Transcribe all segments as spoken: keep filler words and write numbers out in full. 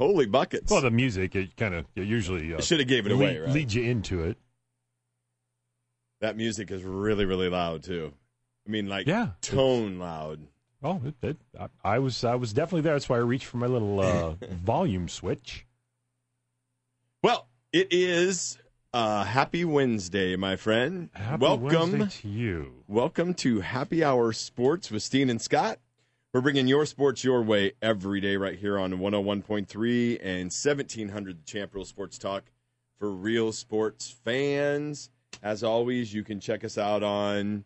Holy buckets. Well, the music, it kind of usually uh, should have gave it away, lead, right? leads you into it. That music is really, really loud, too. I mean, like, yeah, tone loud. Oh, it, it, I, I was I was definitely there. That's why I reached for my little uh, volume switch. Well, it is uh, Happy Wednesday, my friend. Happy Welcome Wednesday to you. Welcome to Happy Hour Sports with Steen and Scott. We're bringing your sports your way every day right here on one oh one point three and seventeen hundred The Champ, Real Sports Talk for real sports fans. As always, you can check us out on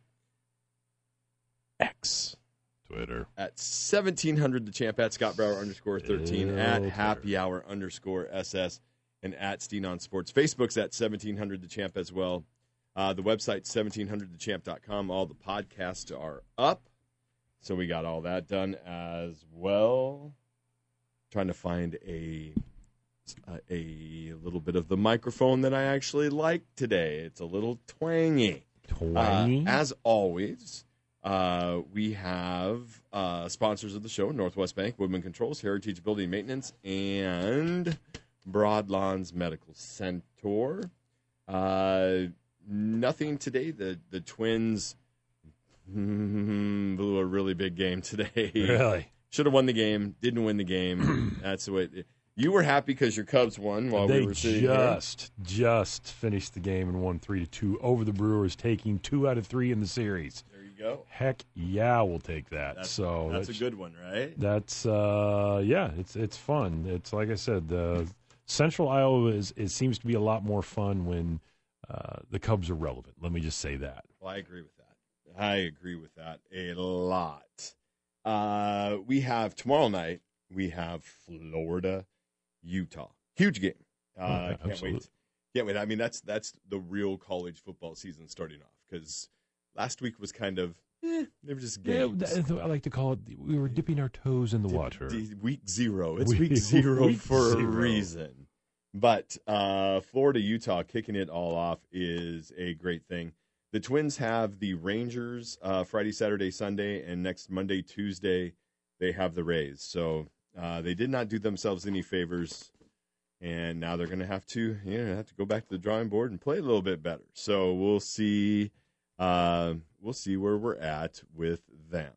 X. Twitter. At seventeen hundred The Champ, at Scott Brower underscore thirteen, Ew, at Twitter. Happy Hour underscore S S, and at Steen on Sports. Facebook's at seventeen hundred The Champ as well. Uh, the website, seventeen hundred the champ dot com. All the podcasts are up. So we got all that done as well. Trying to find a a, a little bit of the microphone that I actually like today. It's a little twangy. Twangy? Uh, as always, uh, we have uh, sponsors of the show, Northwest Bank, Woodman Controls, Heritage Building Maintenance, and Broadlawns Medical Center. Uh, nothing today. The, the Twins blew a really big game today. Really? Should have won the game. Didn't win the game. That's the way it, you were happy because your Cubs won while they we were sitting just here. just finished the game and won three to two over the Brewers, taking two out of three in the series. There you go. Heck yeah, we'll take that. That's, so that's, that's a good one, right? That's uh, yeah, it's it's fun. It's like I said, the Central Iowa is it seems to be a lot more fun when uh, the Cubs are relevant. Let me just say that. Well, I agree with that. I agree with that a lot. Uh, we have tomorrow night. We have Florida, Utah. Huge game. Uh, Oh, yeah, can't absolutely. wait. Can't wait. I mean, that's that's the real college football season starting off because last week was kind of eh, they were just Yeah, games. th- I like to call it. We were dipping our toes in the Dip- water. d- Week zero. It's Week- week zero week for zero. a reason. But uh, Florida, Utah kicking it all off is a great thing. The Twins have the Rangers uh, Friday, Saturday, Sunday, and next Monday, Tuesday, they have the Rays. So uh, they did not do themselves any favors, and now they're going to have to, you know, have to go back to the drawing board and play a little bit better. So we'll see. Uh, we'll see where we're at with them.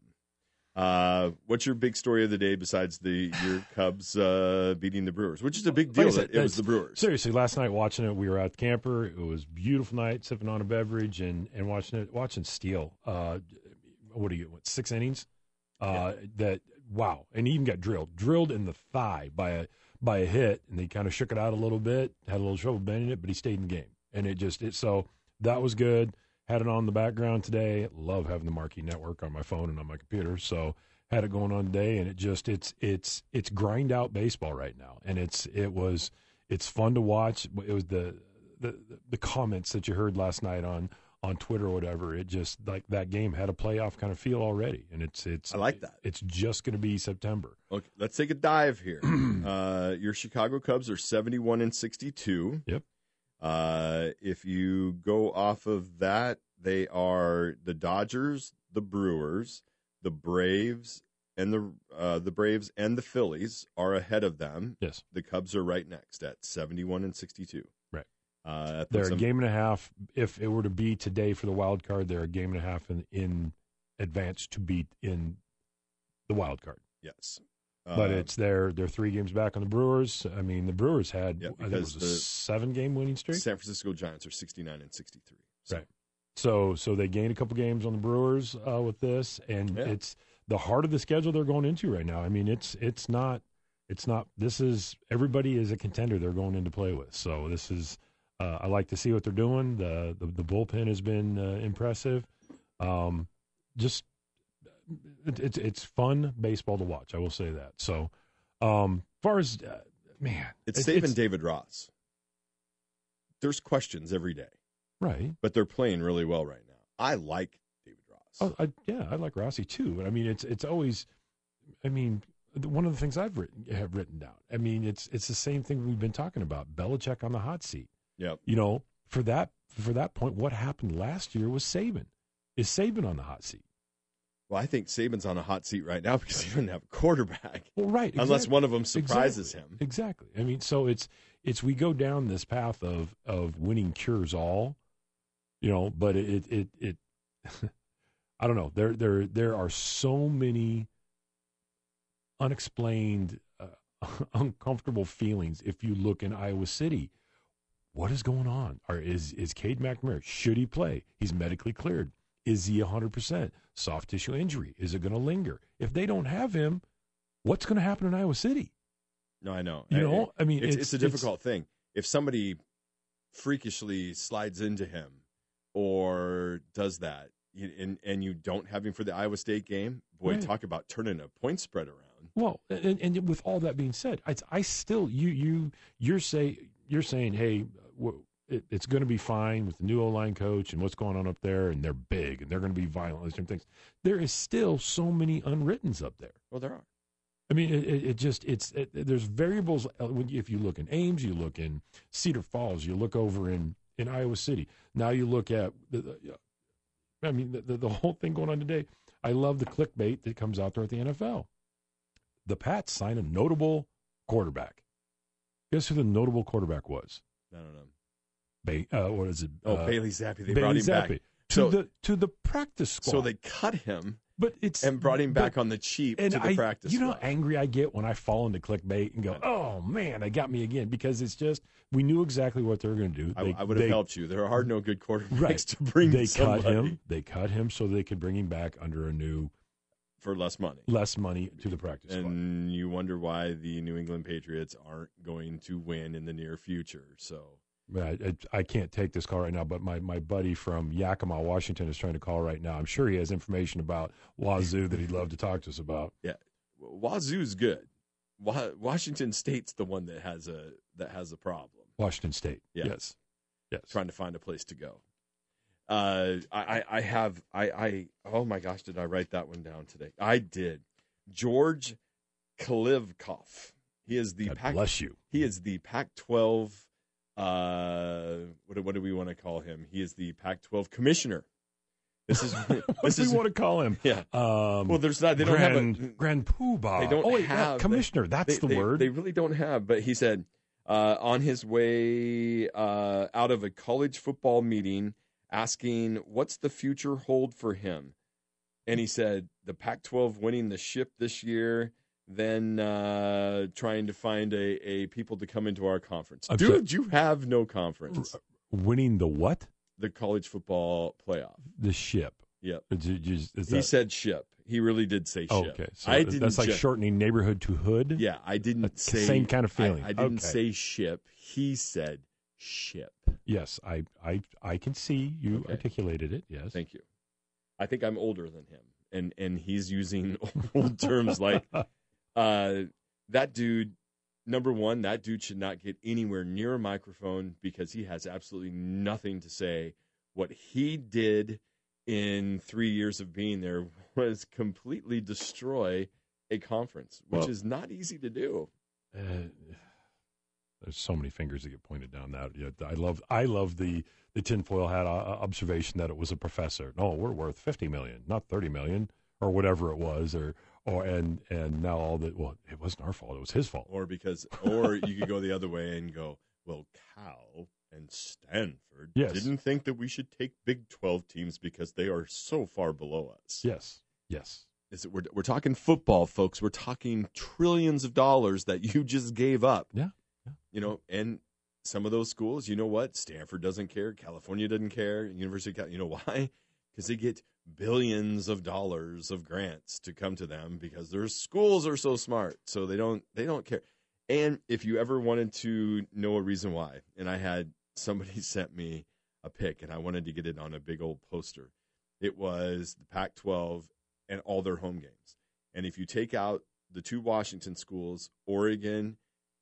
Uh, what's your big story of the day besides the your Cubs uh, beating the Brewers, which is a big deal Like I said, that it was that's- the Brewers. Seriously, last night watching it, we were at the camper. It was a beautiful night, sipping on a beverage and, and watching it, watching Steele. Uh, what do you what six innings? Uh, That wow, and he even got drilled, drilled in the thigh by a by a hit, and they kind of shook it out a little bit, had a little trouble bending it, but he stayed in the game, and it just it so that was good. Had it on the background today. Love having the Marquee Network on my phone and on my computer, so. Had it going on today, and it just it's it's it's grind out baseball right now, and it's it was it's fun to watch. It was the the the comments that you heard last night on on Twitter or whatever. It just like that game had a playoff kind of feel already, and it's it's I like that. It's just going to be September. Okay, let's take a dive here. uh, your Chicago Cubs are seventy-one and sixty-two. Yep. Uh, if you go off of that, they are the Dodgers, the Brewers, the Braves, and the uh, the Braves and the Phillies are ahead of them. Yes, The Cubs are right next at seventy-one and sixty-two. Right. Uh, that they're puts a them- game and a half. If it were to be today for the wild card, they're a game and a half in, in advance to beat in the wild card. Yes. But Uh, it's they're they're three games back on the Brewers. I mean, the Brewers had Yeah, I think it was because a the- seven game winning streak. San Francisco Giants are sixty-nine and sixty-three. So. Right. So so they gained a couple games on the Brewers uh, with this, and Yeah. it's the heart of the schedule they're going into right now. I mean, it's it's not it's not. This is everybody is a contender they're going in to play with. So this is uh, I like to see what they're doing. The the, the bullpen has been uh, impressive. Um, just it, it's it's fun baseball to watch. I will say that. So um, as far as uh, man, It's it- saving David Ross. There's questions every day, right. but they're playing really well right now. I like David Ross. Oh, I, yeah, I like Rossi too. But I mean, it's it's always, I mean, the- one of the things I've written have written down. I mean, it's it's the same thing we've been talking about. Belichick on the hot seat. Yep. You know, for that for that point, what happened last year was Saban. Is Saban on the hot seat? Well, I think Saban's on a hot seat right now because he doesn't have a quarterback. Well, right. Exactly. Unless one of them surprises exactly. him. Exactly. I mean, so it's it's we go down this path of of winning cures all, you know, but it it it, it I don't know. There there there are so many unexplained uh, uncomfortable feelings if you look in Iowa City. What is going on? Or is is Cade McNamara, should he play? He's medically cleared. Is he one hundred percent? Soft tissue injury. Is it going to linger? If they don't have him, what's going to happen in Iowa City? No, I know. You know, I, I mean, it's, it's, it's a difficult it's, thing. If somebody freakishly slides into him or does that, you, and, and you don't have him for the Iowa State game, boy, right. Talk about turning a point spread around. Well, and, and with all that being said, I, I still you you you're say you're saying, hey, it, it's going to be fine with the new O-line coach and what's going on up there, and they're big and they're going to be violent and different things. There is still so many unwrittens up there. Well, there are. I mean, it, it, it just it's it, there's variables. If you look in Ames, you look in Cedar Falls, you look over in, in Iowa City. Now you look at the, the I mean, the, the the whole thing going on today. I love the clickbait that comes out there at the N F L. The Pats signed a notable quarterback. Guess who the notable quarterback was? I don't know. Ba- uh, what is it? Oh, uh, Bailey Zappi. They Bailey brought him Zappi. back to so, the to the practice squad. So they cut him. But it's and brought him back but, on the cheap and to the I, practice. You know squad. how angry I get when I fall into clickbait and go, "Oh man, they got me again!" Because it's just we knew exactly what they were going to do. They, I, I would have they, helped you. There are no good quarterbacks right. to bring. They somebody. cut him. They cut him so they could bring him back under a new for less money. Less money to the practice and squad. And you wonder why the New England Patriots aren't going to win in the near future. So. I, I can't take this call right now, but my, my buddy from Yakima, Washington, is trying to call right now. I'm sure he has information about Wazoo that he'd love to talk to us about. Yeah, Wazoo's good. Washington State's the one that has a that has a problem. Washington State, yeah. yes, yes. Trying to find a place to go. Uh, I I have I I oh my gosh, did I write that one down today? I did. George Kalivkov. He is the God Pac, bless you. He is the Pac twelve. Uh, what what do we want to call him? He is the Pac twelve commissioner. This is what this do is we want to call him? Yeah. Um, well, there's not. They Grand, don't have a Grand Poobah. They don't oh, wait, have uh, commissioner. They, that's they, the they, word. They really don't have. But he said uh, on his way uh, out of a college football meeting, asking what's the future hold for him, and he said the Pac twelve winning the ship this year. Then uh, trying to find a, a people to come into our conference. I'm Dude, sorry. you have no conference. Winning the what? The college football playoff. The ship. Yep. Is, is, is he that... said ship. He really did say ship. Oh, okay. So I didn't that's like just... shortening neighborhood to hood? Yeah, I didn't that's say... Same kind of feeling. I, I didn't okay. say ship. He said ship. Yes, I I, I can see you okay. articulated it, yes. Thank you. I think I'm older than him, and, and he's using old terms like... Uh, that dude, number one, that dude should not get anywhere near a microphone because he has absolutely nothing to say. What he did in three years of being there was completely destroy a conference, which well, is not easy to do. Uh, there's so many fingers that get pointed down that. I love, I love the the tinfoil hat observation that it was a professor. No, we're worth fifty million, not thirty million, or whatever it was, or. Or and and now all that well, it wasn't our fault; it was his fault. Or because, or you could go the other way and go, well, Cal and Stanford yes. didn't think that we should take Big twelve teams because they are so far below us. Yes, yes. Is it, we're we're talking football, folks. We're talking trillions of dollars that you just gave up. Yeah, yeah. You know, and some of those schools, you know what? Stanford doesn't care. California doesn't care. University of California. You know why? Because they get billions of dollars of grants to come to them because their schools are so smart. So they don't they don't care. And if you ever wanted to know a reason why, and I had somebody sent me a pic and I wanted to get it on a big old poster. It was the Pac twelve and all their home games. And if you take out the two Washington schools, Oregon,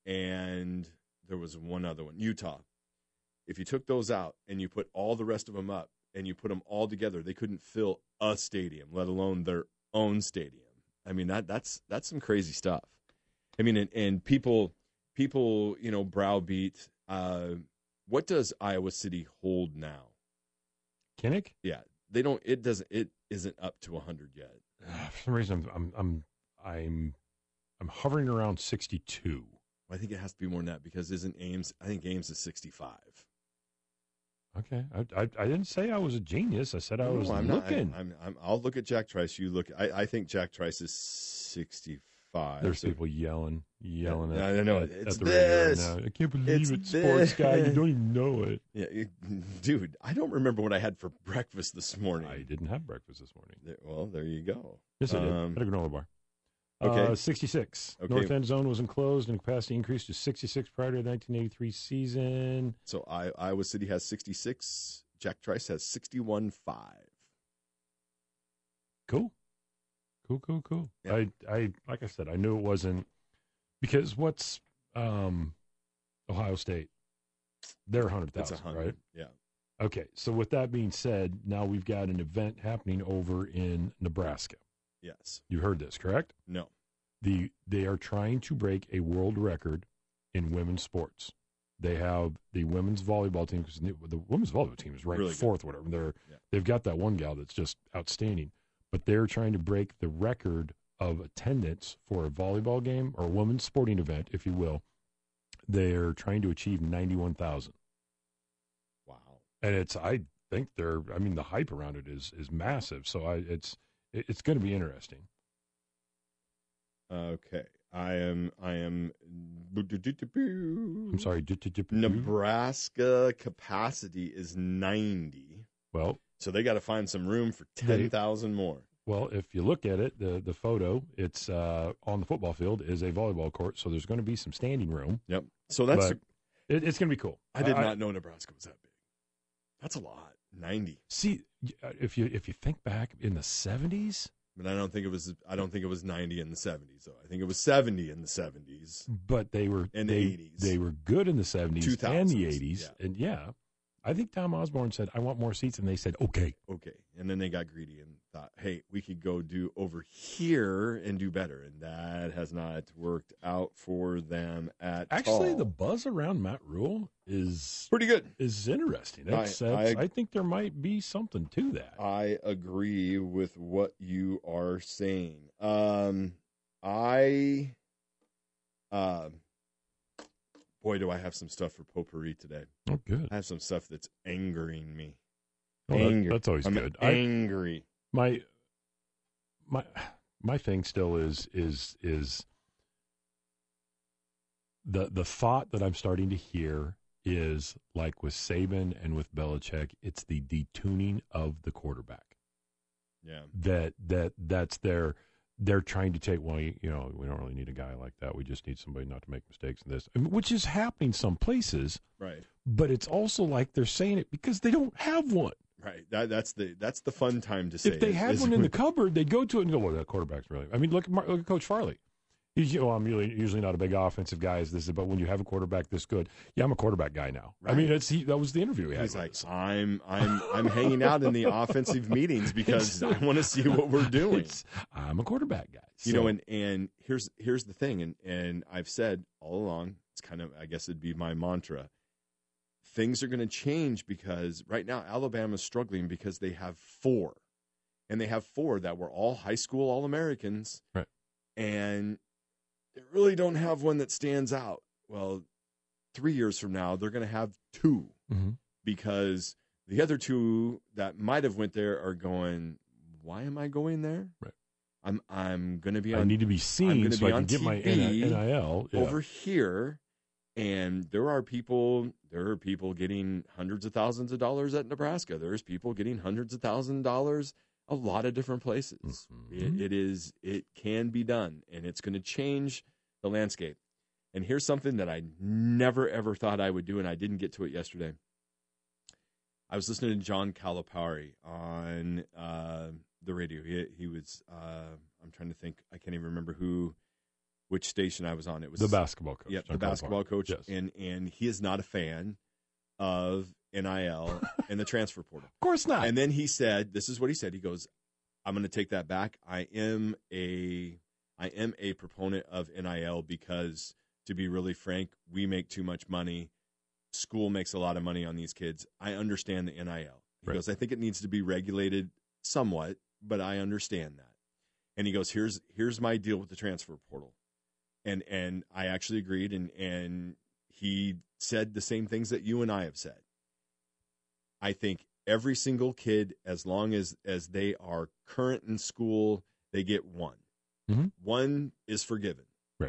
and there was one other one, Utah. If you took those out and you put all the rest of them up, and you put them all together, they couldn't fill a stadium, let alone their own stadium. I mean, that that's that's some crazy stuff. I mean, and, and people, people, you know, browbeat. Uh, what does Iowa City hold now? Kinnick? Yeah, they don't. It doesn't. It isn't up to a hundred yet. For some reason, I'm I'm I'm I'm, I'm hovering around sixty-two. I think it has to be more than that because isn't Ames? I think Ames is sixty-five. Okay, I, I I didn't say I was a genius. I said I was no, I'm looking. Not, I, I'm, I'm, I'll look at Jack Trice. You look. I, I think Jack Trice is sixty-five. There's so, people yelling, yelling yeah, at, I know at, it's at the this. radio right now. I can't believe It's it, sports this. guy. You don't even know it. Yeah, it, dude. I don't remember what I had for breakfast this morning. I didn't have breakfast this morning. There, well, there you go. Yes, I did. Um, Had a granola bar. Okay. Uh, sixty-six. Okay. North End Zone was enclosed and capacity increased to sixty-six prior to the nineteen eighty-three season. So I, Iowa City has sixty-six. Jack Trice has sixty-one point five. Cool. Cool, cool, cool. Yeah. I, I, like I said, I knew it wasn't because what's um, Ohio State? They're one hundred It's a thousand, hundred. right? Yeah. Okay. So with that being said, now we've got an event happening over in Nebraska. Yes. You heard this, correct? No. The they are trying to break a world record in women's sports. They have the women's volleyball team because the, the women's volleyball team is ranked Really good. fourth, whatever. They're Yeah. they've got that one gal that's just outstanding, but they're trying to break the record of attendance for a volleyball game or a women's sporting event, if you will. They're trying to achieve ninety-one thousand, Wow. and it's I think they're I mean the hype around it is is massive. So I it's it, it's going to be interesting. Okay. I am. I am. I'm sorry. Nebraska capacity is ninety. Well, So they got to find some room for ten thousand more. Well, if you look at it, the the photo, it's uh, on the football field is a volleyball court, so there's going to be some standing room. Yep. So that's. But it, it's going to be cool. I did I, not know Nebraska was that big. That's a lot. ninety. See, if you if you think back in the seventies, But I don't think it was. I don't think it was ninety in the seventies. Though I think it was seventy in the seventies. but they were In the they, eighties. They were good in the seventies and the eighties, yeah. and yeah, I think Tom Osborne said, "I want more seats," and they said, "Okay." Okay, and then they got greedy and thought, "Hey, we could go do over here and do better," and that has not worked out for them at Actually, all. the buzz around Matt Rule is pretty good. is interesting. That's, I- that's, I, I- think there might be something to that. I agree with what you are saying. Um, I, uh, boy, do I have some stuff for potpourri today. Oh, good. I have some stuff that's angering me. Oh, that- Angry. that's always I'm good. I, angry. my my my thing still is is is the the thought that I'm starting to hear is like with Saban and with Belichick, it's the detuning of the quarterback. Yeah. That that that's their they're trying to take, well, you, you know, we don't really need a guy like that. We just need somebody not to make mistakes in this, I mean, which is happening some places. Right. But it's also like they're saying it because they don't have one. Right. That, that's the that's the fun time to say. If they is- had is one in the when- cupboard, they'd go to it and go, well, that quarterback's really. I mean, look at, Mar- look at Coach Farley. He's, you know, I'm usually, usually not a big offensive guy, as this is, but when you have a quarterback this good, yeah, I'm a quarterback guy now. I mean, Right. it's he, that was the interview he had. He's with like, us. I'm I'm I'm hanging out in the offensive meetings because I want to see what we're doing. It's, I'm a quarterback guy. You So- know, and and here's here's the thing, and and I've said all along, it's kind of, I guess it'd be my mantra. Things are going to change because right now Alabama's struggling because they have four, and they have four that were all high school All-Americans, Right. and they really don't have one that stands out. Well, three years from now, they're going to have two Mhm. because the other two that might have went there are going, why am I going there? Right. I'm I'm going to be I on need to be I'm seen gonna so be I can on get my T V N I L yeah. over here, and there are people there are people getting hundreds of thousands of dollars at Nebraska. There's people getting hundreds of thousand dollars a lot of different places. Mhm. It, it is it can be done, and it's going to change the landscape. And here's something that I never ever thought I would do, and I didn't get to it yesterday. I was listening to John Calipari on uh, the radio. He, he was uh, I'm trying to think. I can't even remember who, which station I was on. It was the basketball coach. Yeah, John the basketball Calipari. coach, Yes. and and he is not a fan of N I L and the transfer portal. Of course not. And then he said, "This is what he said." He goes, "I'm going to take that back. I am a I am a proponent of N I L because, to be really frank, we make too much money. School makes a lot of money on these kids. I understand the N I L." He Right. goes, "I think it needs to be regulated somewhat, but I understand that." And he goes, here's here's my deal with the transfer portal. And and I actually agreed, and and he said the same things that you and I have said. I think every single kid, as long as, as they are current in school, they get one. Mm-hmm. One is forgiven. Right.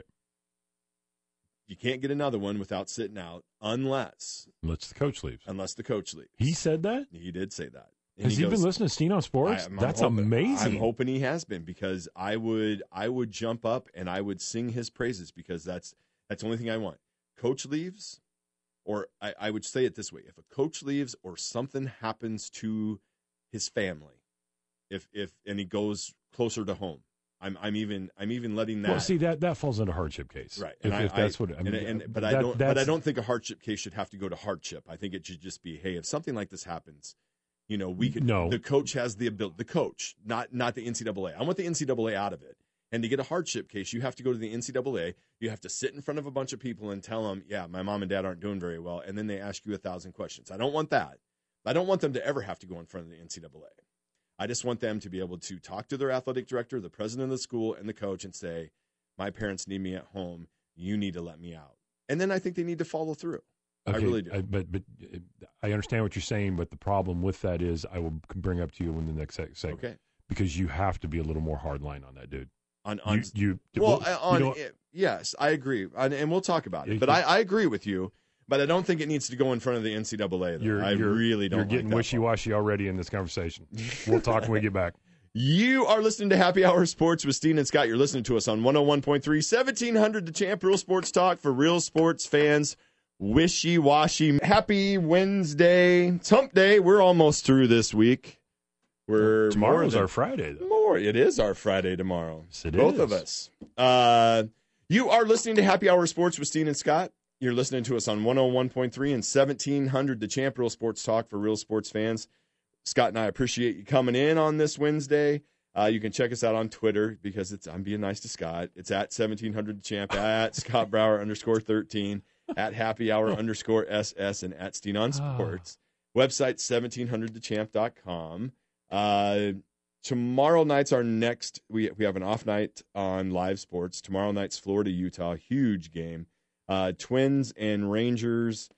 You can't get another one without sitting out unless Unless the coach leaves. unless the coach leaves. He said that? He did say that. And Has he, goes, been listening to Steen on Sports? I- I'm That's hoping- amazing. I'm hoping he has been, because I would I would jump up and I would sing his praises, because that's that's the only thing I want. Coach leaves, or I, I would say it this way: if a coach leaves or something happens to his family, if if and he goes closer to home, I'm I'm even I'm even letting that. Well, see that that falls into hardship case, Right, If, and I, if that's I, what I mean, and, and, but that, I don't. But I that's- don't think a hardship case should have to go to hardship. I think it should just be, hey, if something like this happens, you know, we could. No. The coach has the ability. The coach, not not the N C double A. I want the N C double A out of it. And to get a hardship case, you have to go to the N C double A. You have to sit in front of a bunch of people and tell them, yeah, my mom and dad aren't doing very well, and then they ask you a thousand questions. I don't want that. I don't want them to ever have to go in front of the N C double A. I just want them to be able to talk to their athletic director, the president of the school, and the coach, and say, my parents need me at home. You need to let me out. And then I think they need to follow through. Okay, I really do. I, but but uh, I understand what you're saying, but the problem with that is I will bring up to you in the next seg- segment. Okay. Because you have to be a little more hardline on that, dude. On, on you, you well, well, on you know, it, yes, I agree, and, and we'll talk about it. It- But I, I agree with you. But I don't think it needs to go in front of the N C double A. Though. you're, I you're, really don't. You're like getting that part. wishy-washy already in this conversation. We'll talk when we get back. You are listening to Happy Hour Sports with Steen and Scott. You're listening to us on one oh one point three, seventeen hundred The Champ, Real Sports Talk for real sports fans. Wishy-washy. Happy Wednesday. It's hump day. We're almost through this week. We're Tomorrow's more our Friday, though. More. It is our Friday tomorrow. Yes, it Both is. of us. Uh, you are listening to Happy Hour Sports with Steen and Scott. You're listening to us on one oh one point three and seventeen hundred The Champ, Real Sports Talk for real sports fans. Scott and I appreciate you coming in on this Wednesday. Uh, you can check us out on Twitter, because it's I'm being nice to Scott. It's at seventeen hundred The Champ, at Scott Brower underscore thirteen, at Happy Hour underscore S S, and at Steen on Sports. Website seventeen hundred the champ dot com. Uh, tomorrow night's our next. We we have an off night on live sports. Tomorrow night's Florida Utah, huge game. Uh, Twins and Rangers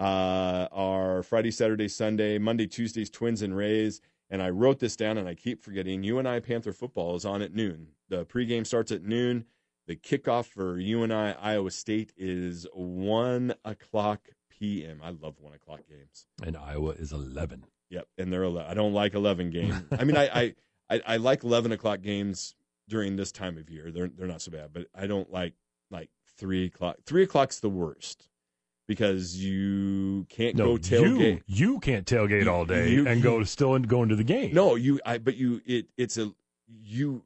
uh, are Friday, Saturday, Sunday. Monday, Tuesdays, Twins and Rays. And I wrote this down, and I keep forgetting. U N I Panther football is on at noon. The pregame starts at noon. The kickoff for U N I Iowa State is one o'clock p.m. I love one o'clock games. And Iowa is eleven. Yep, and they're ele- I don't like eleven games. I mean, I, I, I, I like eleven o'clock games during this time of year. They're they're not so bad, but I don't like like three o'clock. Three o'clock's the worst, because you can't No, go tailgate. you you can't tailgate You- all day you- and go still and go into the game. No, you. I. But you. It. It's a. You.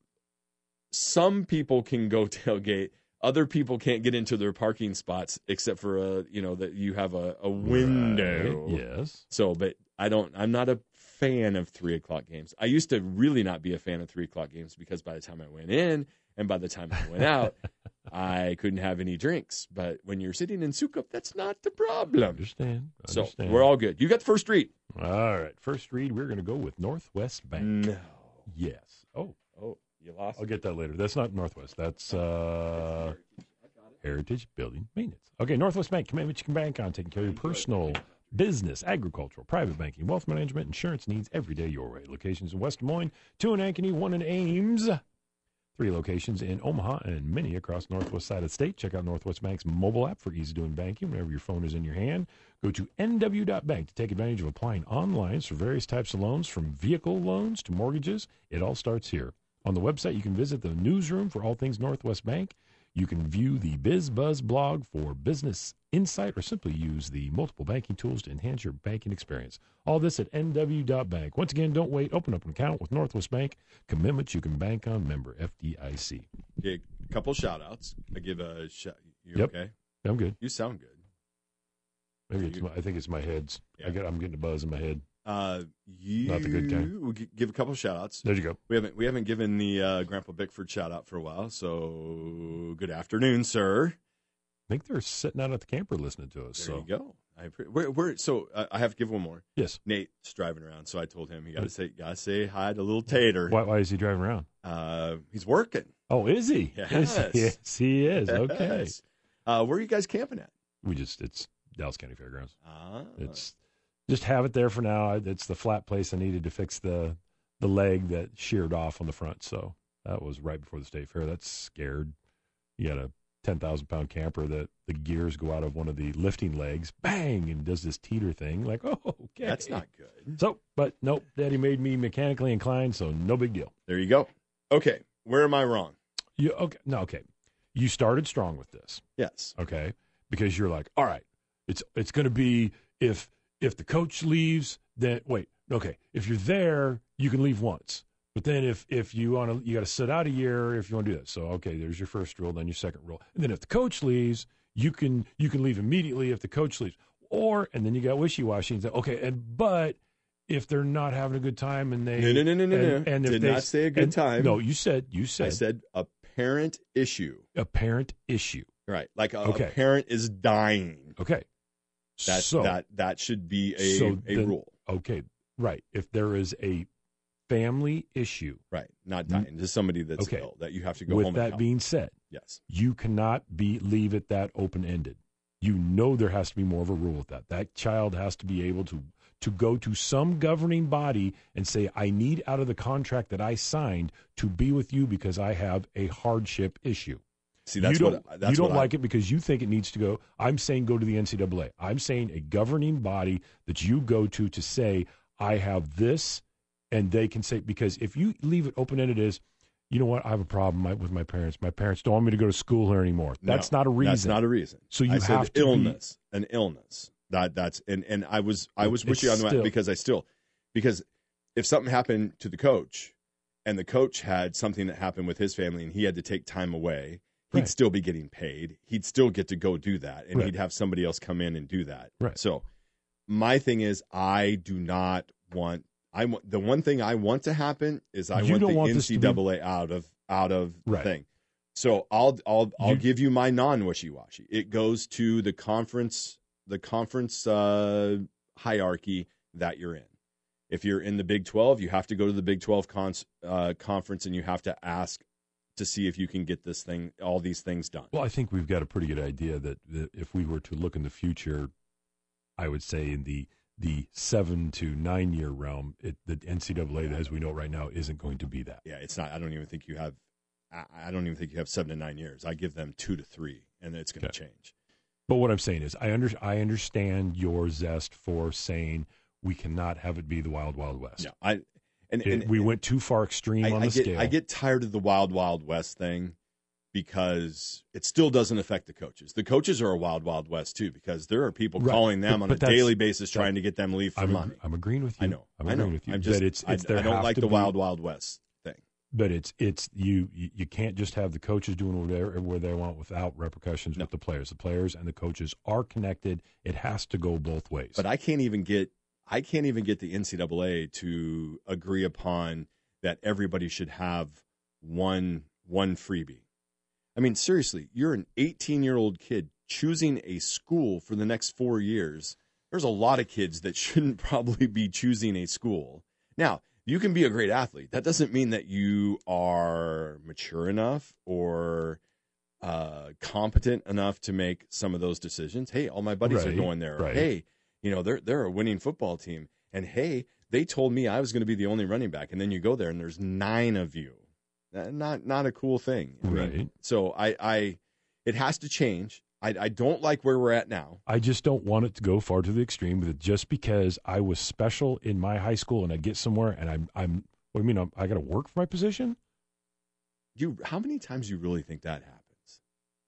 Some people can go tailgate. Other people can't get into their parking spots, except for a. You know that you have a, a window. Right, yes. So, but I don't. I'm not a fan of three o'clock games. I used to really not be a fan of three o'clock games, because by the time I went in and by the time I went out, I couldn't have any drinks. But when you're sitting in Sukup, that's not the problem. Understand. So understand. we're all good. You got the first read. All right. First read, we're going to go with Northwest Bank. No. Yes. Oh, Oh, you lost. I'll get that later. That's not Northwest. That's uh, Heritage Building Maintenance. Okay, Northwest Bank. Commitment you can bank on, taking care of your personal, business, agricultural, private banking, wealth management, insurance needs every day your way. Locations in West Des Moines, two in Ankeny, one in Ames. Three locations in Omaha and many across the northwest side of the state. Check out Northwest Bank's mobile app for easy doing banking whenever your phone is in your hand. Go to N W dot bank to take advantage of applying online for various types of loans, from vehicle loans to mortgages. It all starts here. On the website, you can visit the newsroom for all things Northwest Bank. You can view the BizBuzz blog for business insight, or simply use the multiple banking tools to enhance your banking experience. All this at N W dot bank. Once again, don't wait. Open up an account with Northwest Bank. Commitments you can bank on. Member F D I C. Okay, a couple shout outs. I give a shout. You Yep. okay? I'm good. You sound good. Maybe it's my, I think it's my head's. Yeah. I get, I'm getting a buzz in my head. Uh, you Not the good kind. We'll gi- give a couple shout outs. There you go. We haven't we haven't given the uh, Grandpa Bickford shout out for a while, so good afternoon, sir. I think they're sitting out at the camper listening to us. There so you go. I pre- we're, we're so uh, I have to give one more. Yes. Nate's driving around, so I told him you got to say gotta say hi to little Tater. Why, why is he driving around? Uh, he's working. Oh, is he? Yes. Is he? Yes, he is. Okay. Yes. Uh, where are you guys camping at? We just it's Dallas County Fairgrounds. Ah. It's just have it there for now. It's the flat place I needed to fix the the leg that sheared off on the front. So that was right before the state fair. That's scared. You got a ten thousand pound camper that the gears go out of one of the lifting legs, bang, and does this teeter thing. Like, oh, okay. That's not good. So, but nope, Daddy made me mechanically inclined, so no big deal. There you go. Okay. Where am I wrong? You okay? No, okay. You started strong with this. Yes. Okay, because you're like, all right, it's it's going to be if if the coach leaves, then wait, okay, if you're there, you can leave once, but then if if you want to, you got to sit out a year if you want to do that. So okay, there's your first rule, then your second rule, and then if the coach leaves, you can you can leave immediately if the coach leaves, or and then you got wishy washy and say, okay, and but if they're not having a good time and they No, no, no, no, no, and, no. and if Did they, not say a good and, time. No, you said you said I said a parent issue. a parent issue. Right. Like a, Okay. a parent is dying. Okay. That so, that that should be a so a then- rule. Okay. Right. If there is a family issue, Right. Not dying. Just somebody that's Okay. ill that you have to go with home and that help. being said, Yes. you cannot be leave it that open ended. You know there has to be more of a rule with that. That child has to be able to to go to some governing body and say, I need out of the contract that I signed to be with you because I have a hardship issue. See, that's you don't, what that's you don't what like I, it because you think it needs to go. I'm saying go to the N C double A. I'm saying a governing body that you go to to say, I have this, and they can say, because if you leave it open-ended as, you know what, I have a problem my, with my parents. My parents don't want me to go to school here anymore. That's No, not a reason. That's not a reason. So you I said have to illness, an illness. That that's and, and I was I was with It's you on that still- because I still because if something happened to the coach and the coach had something that happened with his family and he had to take time away, he'd Right. still be getting paid. He'd still get to go do that, and Right. he'd have somebody else come in and do that. Right. So my thing is, I do not want. I want the one thing I want to happen is I You want don't the want this to be- N C double A out of out of the Right. thing. So I'll I'll I'll You- give you my non wishy washy. It goes to the conference the conference uh, hierarchy that you're in. If you're in the Big twelve, you have to go to the Big twelve con- uh, conference and you have to ask to see if you can get this thing, all these things done. Well, I think we've got a pretty good idea that, that if we were to look in the future, I would say in the the seven to nine year realm, it, the N C double A, as we know it right now, isn't going to be that. Yeah, it's not. I don't even think you have. I I don't even think you have seven to nine years. I give them two to three, and it's going to Okay. change. But what I'm saying is, I under, I understand your zest for saying we cannot have it be the wild, wild west. No, I and, It- and we went too far extreme I, on I the get scale. I get tired of the wild wild west thing because it still doesn't affect the coaches. The coaches are a wild wild west too because there are people Right. calling them But- on but a that's- daily basis that- trying to get them leave for I'm, money. I'm agreeing with you. I know. I'm I agreeing know. with you. I'm just, but it's, it's I, there I don't have like to the be- wild wild west thing. But it's it's you you you can't just have the coaches doing whatever where they want without repercussions No. with the players. The players and the coaches are connected. It has to go both ways. But I can't even get I can't even get the N C double A to agree upon that everybody should have one one freebie. I mean, seriously, you're an eighteen-year-old kid choosing a school for the next four years. There's a lot of kids that shouldn't probably be choosing a school. Now, you can be a great athlete. That doesn't mean that you are mature enough or uh, competent enough to make some of those decisions. Hey, all my buddies are Right, going there. right. Hey, you know, they're they're a winning football team. And hey, they told me I was going to be the only running back. And then you go there and there's nine of you. Uh, Not not a cool thing. I mean, Right. so I, I it has to change. I, I don't like where we're at now. I just don't want it to go far to the extreme. That just because I was special in my high school and I get somewhere and I'm I'm what do you mean I'm, I got to work for my position? You how many times do you really think that happens?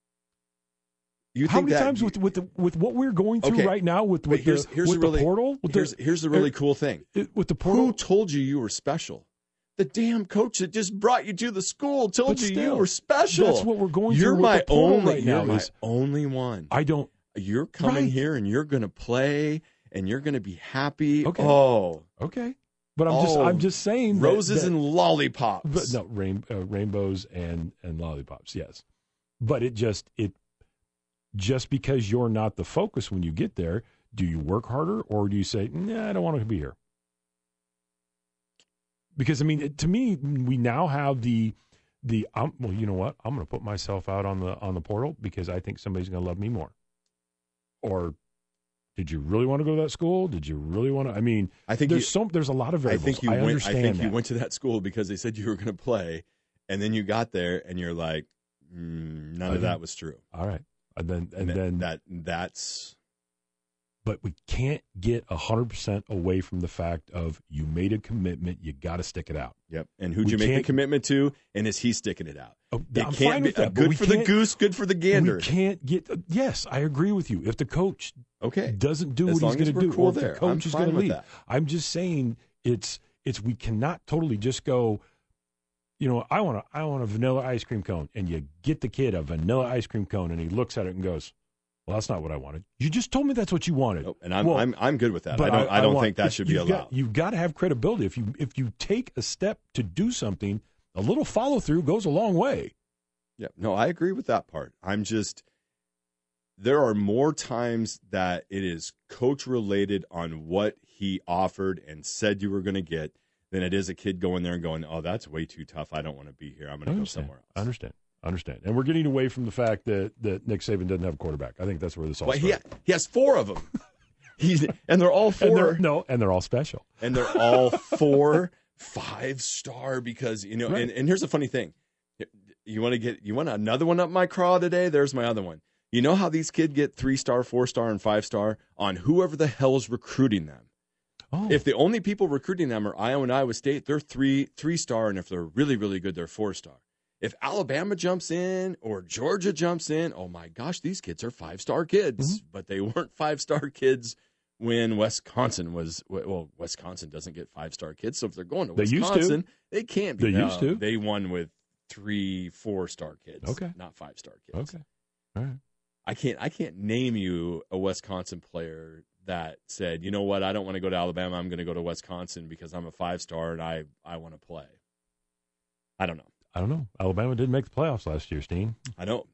You How think many that- times with with the, with what we're going through Okay, right now with but with here's- the here's with the the really- portal with here's the, here's the really er, cool thing. it- with the portal. Who told you you were special? The damn coach that just brought you to the school told But you you still, were special. That's what we're going You're through with my the portal only. right you're now. my is only one. I don't. You're coming Right. here and you're going to play and you're going to be happy. Okay. Oh, Okay, but I'm just Oh, I'm just saying that- roses that- and lollipops. But no, rain, uh, rainbows and and lollipops, yes. But it just it just because you're not the focus when you get there do you work harder, or do you say, nah, I don't want to be here? Because, I mean, it, to me, we now have the, the um, well, you know what? I'm going to put myself out on the on the portal because I think somebody's going to love me more. Or did you really want to go to that school? Did you really want to? I mean, I think there's you, some there's a lot of variables. I think you I went. understand I think that. you went to that school because they said you were going to play, and then you got there and you're like, mm, none I of that didn't- was true. All right, and then and, And that, then that that's but we can't get one hundred percent away from the fact of you made a commitment, you got to stick it out. yep. And who'd We you make the can't- commitment to? And is he sticking it out? Oh, It I'm can't fine be with that, uh, but we good for the can't- goose, good for the gander. We can't get. Yes, I agree with you. If the coach Okay, doesn't do As what long he's as going to we're do, cool or if there, the coach I'm is fine going to with lead, that. I'm just saying it's it's we cannot totally just go. You know, I want to I want a vanilla ice cream cone, and you get the kid a vanilla ice cream cone, and he looks at it and goes, "Well, that's not what I wanted. You just told me that's what you wanted." Nope. And I'm Well, I'm I'm good with that. I But don't I, don't want- think that if should be you've allowed. Got, you've got to have credibility. If you if you take a step to do something, a little follow through goes a long way. Yeah, no, I agree with that part. I'm just, there are more times that it is coach related on what he offered and said you were going to get than it is a kid going there and going, oh, that's way too tough. I don't want to be here. I'm I going to go understand. somewhere I else. understand. I understand. And we're getting away from the fact that, that Nick Saban doesn't have a quarterback. I think that's where this all But he, started. he has four of them. He's, and they're all And four. they're, no, and they're all special. and they're all four five star because you know Right. and, and here's the funny thing, you want to get you want another one up my craw today, there's my other one. You know how these kids get three star, four star, and five star on whoever the hell is recruiting them. Oh, If the only people recruiting them are Iowa and Iowa State, they're three three star, and if they're really really good, they're four star. If Alabama jumps in or Georgia jumps in, oh my gosh, these kids are five star kids, Mm-hmm. but they weren't five star kids when Wisconsin was. Well, Wisconsin doesn't get five star kids, so if they're going to They used to. Wisconsin, they can't be. They No, used to. They won with three four star kids, Okay. not five star kids. okay. All right. I can't. I can't name you a Wisconsin player that said, you know what, I don't want to go to Alabama. I'm going to go to Wisconsin because I'm a five star and I I want to play. I don't know. I don't know. Alabama didn't make the playoffs last year, Steen. I know.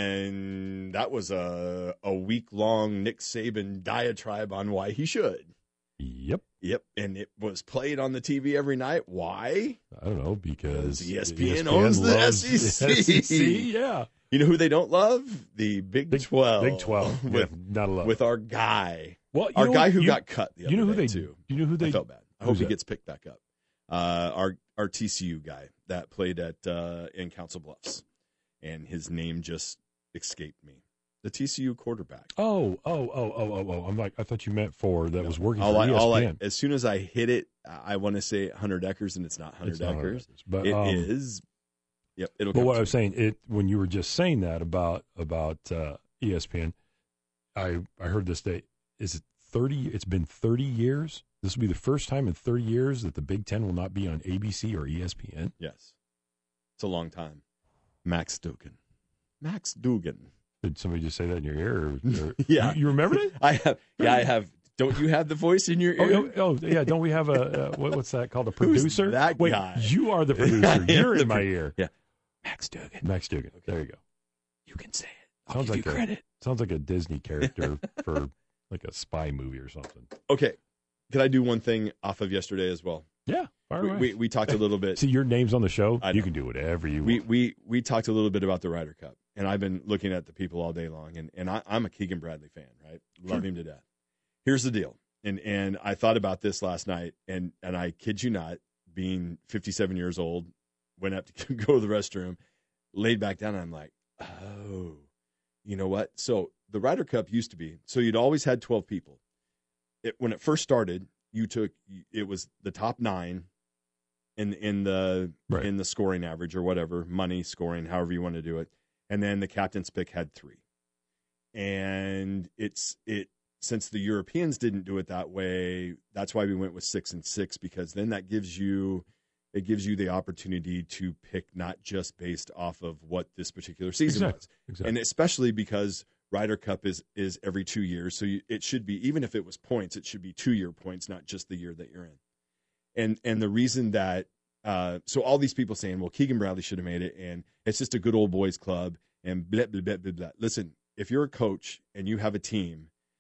And that was a a week long Nick Saban diatribe on why he should. Yep. Yep. And it was played on the T V every night. Why? I don't know because Because E S P N owns the loves S E C. S E C, yeah. You know who they don't love? The Big, Big twelve. Big twelve. with yeah, not a lot. with our guy. well, you Our know guy what? who you, got cut the other You know who day they too. You know who they I felt bad. I hope Who's he that? gets picked back up. Uh, our our T C U guy that played at uh, in Council Bluffs, and his name just escaped me. The T C U quarterback. Oh, oh, oh, oh, oh, oh. I'm like, I thought you meant for that No. was working All for I, E S P N. all I, as soon as I hit it, I want to say Hunter Deckers, and it's not Hunter It's not Hunter Deckers. Deckers, but, It um, is. Yep, it'll. But come what to I was me. saying, it when you were just saying that about about uh, E S P N, I I heard this day. Is it thirty? It's been thirty years. This will be the first time in thirty years that the Big Ten will not be on A B C or E S P N. Yes, it's a long time. Max Dugan. Max Dugan. Did somebody just say that in your ear? Or, or- Yeah. you, you remember it? I have. Yeah, I have. Don't you have the voice in your Oh, ear? oh, oh, yeah. Don't we have a uh, what, what's that called? A Who's producer? that Wait, guy? you are the I producer. am You're the in my pro- ear. Yeah. Max Dugan. Max Dugan. Okay. There you go. You can say it. I'll Sounds give like you a- credit. Sounds like a Disney character for like a spy movie or something. Okay. Can I do one thing off of yesterday as well? Yeah. Fire We, away. we we talked a little bit. See, your name's on the show. I You know. can do whatever you we want. we we talked a little bit about the Ryder Cup, and I've been looking at the people all day long, and and I, I'm a Keegan Bradley fan, right? Love Sure. him to death. Here's the deal, and and I thought about this last night, and and I kid you not, being fifty-seven years old, went up to go to the restroom, laid back down, and I'm like, oh, you know what? So the Ryder Cup used to be, so you'd always had twelve people. It, when it first started, you took it was the top nine in in the Right. in the scoring average or whatever, money scoring, however you want to do it, and then the captain's pick had three. And it's it since the Europeans didn't do it that way, that's why we went with six and six, because then that gives you it gives you the opportunity to pick not just based off of what this particular season Exactly. was, Exactly. and especially because Ryder Cup is is every two years, so you, it should be, even if it was points, it should be two year points, not just the year that you're in. And and the reason that uh, so all these people saying, well, Keegan Bradley should have made it, and it's just a good old boys club, and blah blah blah blah blah. Listen, if you're a coach and you have a team,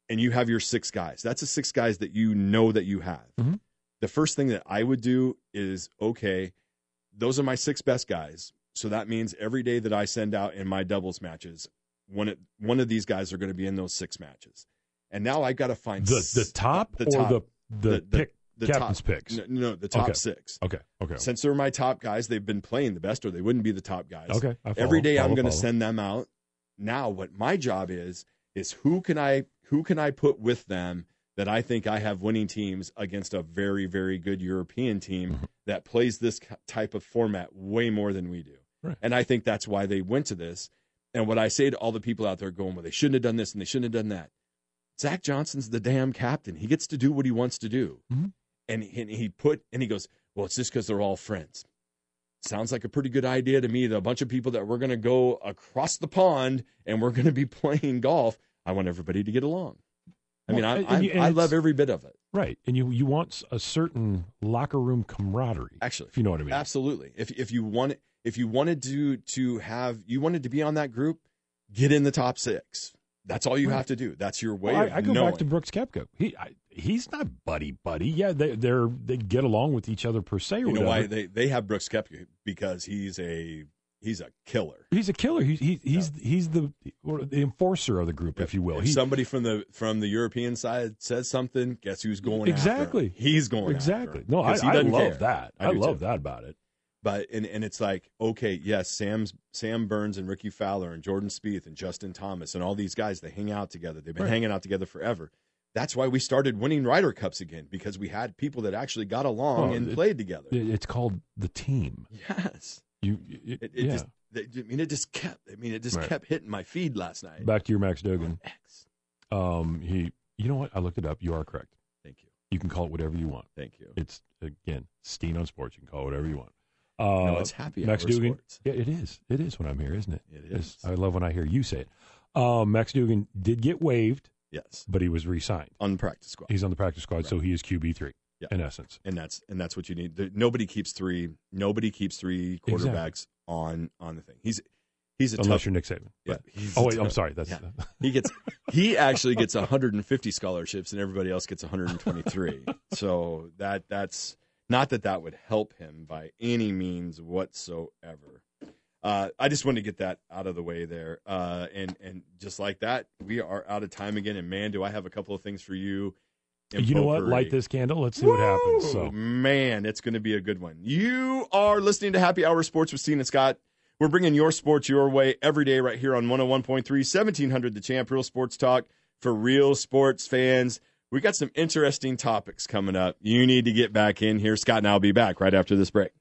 and you have your six guys. That's the six guys that you know that you have. Mm-hmm. The first thing that I would do is, okay, those are my six best guys. So that means every day that I send out in my doubles matches, one of, one of these guys are going to be in those six matches. And now I got to find the the top the, or top, the the, the, pick the captain's top, picks. No, no, the top okay. six. Okay, okay. Since they're my top guys, they've been playing the best, or they wouldn't be the top guys. Okay, I follow, every day follow, I'm going to follow. send them out. Now, what my job is is who can I who can I put with them that I think I have winning teams against a very, very good European team mm-hmm. that plays this type of format way more than we do. Right. And I think that's why they went to this. And what I say to all the people out there going, well, they shouldn't have done this and they shouldn't have done that. Zach Johnson's the damn captain. He gets to do what he wants to do. Mm-hmm. And, he, and he put, and he goes, well, it's just because they're all friends. Sounds like a pretty good idea to me. That a bunch of people that we're going to go across the pond and we're going to be playing golf. I want everybody to get along. I mean, well, I, I, you, I love every bit of it. Right. And you, you want a certain locker room camaraderie. Actually, if you know what I mean. Absolutely. If if you want if you wanted to to have you wanted to be on that group, get in the top six. That's all you right. have to do. That's your way well, of I, I go knowing. back to Brooks Koepka. He I, he's not buddy buddy. Yeah, they they're they get along with each other per se. Or you know whatever. why they, they have Brooks Koepka? Because he's a he's a killer. He's a killer. He's he, he's yeah. he's the or the enforcer of the group, if you will. If he, somebody from the from the European side says something, guess who's going exactly? After him? He's going exactly. After him. No, I, I love care. that. I, I love too. that about it. But and and it's like, okay, yes, Sam's Sam Burns and Ricky Fowler and Jordan Spieth and Justin Thomas and all these guys, they hang out together. They've been right. hanging out together forever. That's why we started winning Ryder Cups again, because we had people that actually got along oh, and it, played together. It's called the team. Yes. You. It, it, it yeah. just. I mean, it just kept. I mean, it just right. kept hitting my feed last night. Back to your Max Duggan. X. Um, he. You know what? I looked it up. You are correct. Thank you. You can call it whatever you want. Thank you. It's again Steen on Sports. You can call it whatever you want. Uh, no, it's happy Max hour Duggan. Sports. Yeah, it is. It is when I'm here, isn't it? It is. It's, I love when I hear you say it. Uh, Max Duggan did get waived. Yes, but he was re-signed on the practice squad. He's on the practice squad, right. So he is Q B three yeah. in essence. And that's and that's what you need. There, nobody keeps three. Nobody keeps three quarterbacks exactly. on on the thing. He's he's a unless tough, you're Nick Saban. Yeah. Oh wait, tough, I'm sorry. That's yeah. he gets he actually gets one hundred fifty scholarships, and everybody else gets one hundred twenty-three. So that that's not that that would help him by any means whatsoever. Uh, I just wanted to get that out of the way there. Uh, and, and just like that, we are out of time again. And, man, do I have a couple of things for you. You know what? Light this candle. Let's see Woo! What happens. So, man, it's going to be a good one. You are listening to Happy Hour Sports with Steen and Scott. We're bringing your sports your way every day right here on one oh one point three, seventeen hundred The Champ, Real Sports Talk for real sports fans. We got some interesting topics coming up. You need to get back in here. Scott and I will be back right after this break.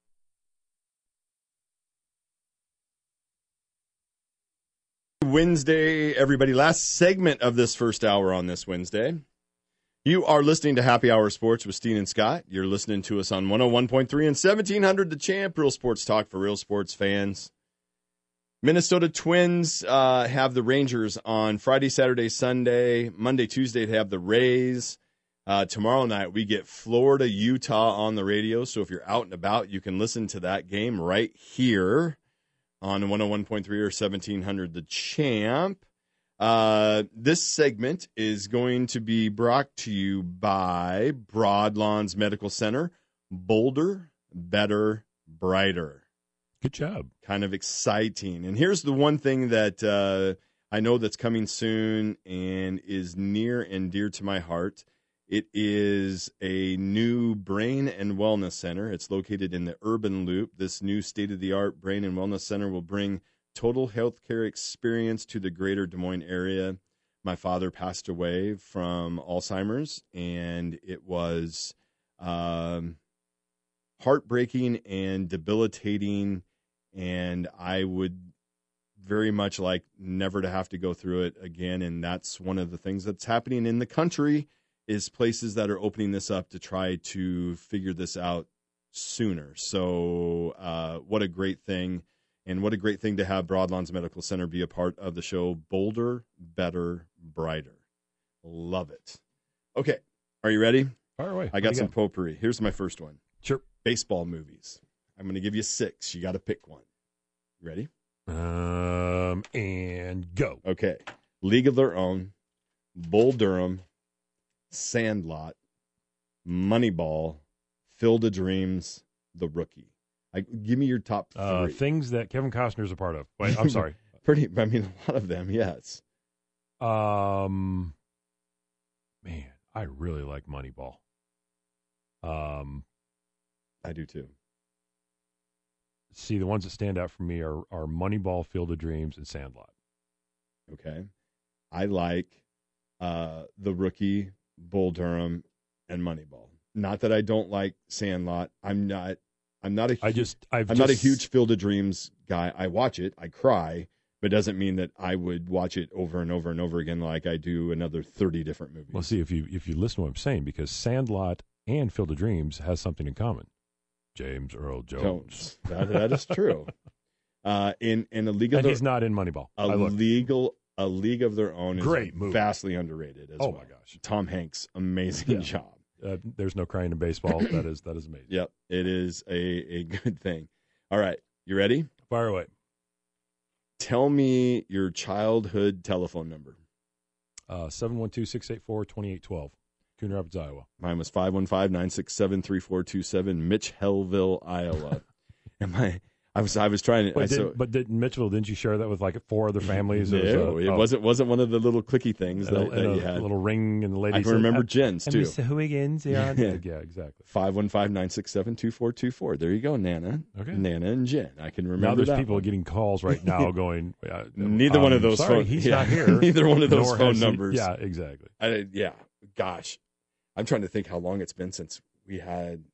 Wednesday, everybody. Last segment of this first hour on this Wednesday. You are listening to Happy Hour Sports with Steen and Scott. You're listening to us on one oh one point three and seventeen hundred The Champ, Real Sports Talk for real sports fans. Minnesota Twins uh, have the Rangers on Friday, Saturday, Sunday. Monday, Tuesday, they have the Rays. Uh, tomorrow night, we get Florida, Utah on the radio. So if you're out and about, you can listen to that game right here on one oh one point three or seventeen hundred The Champ. Uh, this segment is going to be brought to you by Broadlawns Medical Center. Bolder, better, brighter. Good job. Kind of exciting. And here's the one thing that uh, I know that's coming soon and is near and dear to my heart. It is a new brain and wellness center. It's located in the Urban Loop. This new state-of-the-art brain and wellness center will bring total healthcare experience to the greater Des Moines area. My father passed away from Alzheimer's, and it was um, heartbreaking and debilitating, and I would very much like never to have to go through it again. And that's one of the things that's happening in the country, is places that are opening this up to try to figure this out sooner. So uh, what a great thing. And what a great thing to have Broadlawns Medical Center be a part of the show. Bolder, better, brighter. Love it. Okay. Are you ready? Fire away. I got some got? potpourri. Here's my first one. Sure. Baseball movies. I'm going to give you six. You got to pick one. Ready? Um, and go. Okay. League of Their Own, Bull Durham, Sandlot, Moneyball, Field of Dreams, The Rookie. I, give me your top three. Uh, things that Kevin Costner's a part of. Wait, I'm sorry. Pretty, I mean, a lot of them, yes. Um, man, I really like Moneyball. Um, I do too. See, the ones that stand out for me are, are Moneyball, Field of Dreams, and Sandlot. Okay. I like uh, The Rookie, Bull Durham, and Moneyball. Not that I don't like Sandlot. I'm not. I'm not a. I just. I've I'm just, not a huge Field of Dreams guy. I watch it. I cry, but it doesn't mean that I would watch it over and over and over again like I do another thirty different movies. Well, see if you if you listen to what I'm saying, because Sandlot and Field of Dreams has something in common. James Earl Jones. Jones. That, that is true. Uh, in in a league of and their, he's not in Moneyball. a legal a league of their own is Great movie. vastly underrated. As Oh well. my gosh, Tom Hanks, amazing Yeah. job. uh, there's no crying in baseball. that is that is amazing. Yep, it is a a good thing. All right, you ready? Fire away. Tell me your childhood telephone number. Uh, seven one two, six eight four, two eight one two. Coon Rapids, Iowa. Mine was five one five, nine six seven, three four two seven, Mitch Hellville, Iowa. And my, I was I was trying to. Wait, I, did, so, but did Mitchellville? Didn't you share that with like four other families? no, It, was, uh, it oh, wasn't wasn't one of the little clicky things and that, a, that and you a had. little ring, and the lady I can said, remember "I'm- Jen's I'm too. Mister Huygens." Yeah, Yeah. yeah, exactly. five one five, nine six seven, two four two four. There you go, Nana. Okay. Nana and Jen. I can remember Now there's that people one. getting calls right now going, uh, Neither one of um, those sorry, phone- he's yeah, not here. neither one of those Nor phone has he- numbers. Yeah, exactly. I, yeah, gosh. I'm trying to think how long it's been since we had.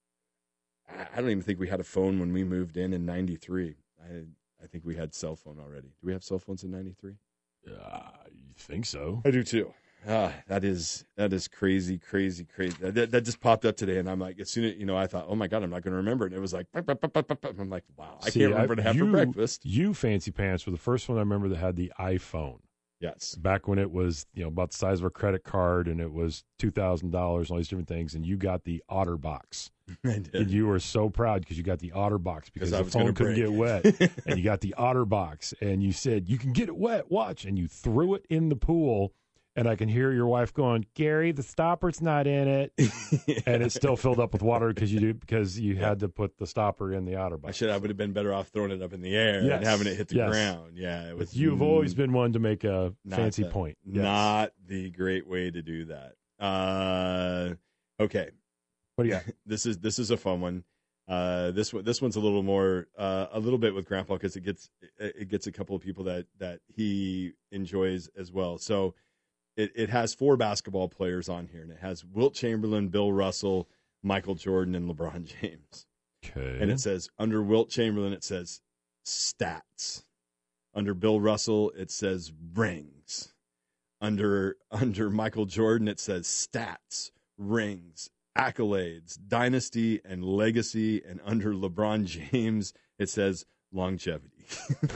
I I don't even think we had a phone when we moved in in ninety-three. I I think we had cell phone already. Do we have cell phones in ninety-three? Uh, you think so? I do too. Ah, that is that is crazy, crazy, crazy. That, that just popped up today, and I'm like, as soon as you know, I thought, oh my god, I'm not going to remember it. And it was like, pop, pop, pop, pop, pop, pop. I'm like, wow, I See, can't remember I- to have you, for breakfast. You fancy pants were the first one I remember that had the iPhone. Yes, Back when it was, you know, about the size of a credit card, and it was two thousand dollars, all these different things, and you got the OtterBox. I And did. you were so proud because you got the OtterBox because I the was phone gonna couldn't break. get wet, and you got the OtterBox, and you said you can get it wet. Watch, and you threw it in the pool, and I can hear your wife going, "Gary, the stopper's not in it," and it still filled up with water because you did because you had to put the stopper in the I OtterBox. should. I would have been better off throwing it up in the air Yes. and having it hit the Yes. ground. Yeah, it was. But you've always mm, been one to make a not fancy the- point. Yes. Not the great way to do that. Uh, okay, What do you got? this is this is a fun one. Uh, this one this one's a little more uh, a little bit with Grandpa because it gets it, it gets a couple of people that that he enjoys as well. So it it has four basketball players on here, and it has Wilt Chamberlain, Bill Russell, Michael Jordan, and LeBron James. Okay. And it says under Wilt Chamberlain, it says stats. Under Bill Russell, it says rings. Under under Michael Jordan, it says stats, rings, accolades, dynasty, and legacy. And under LeBron James, it says longevity.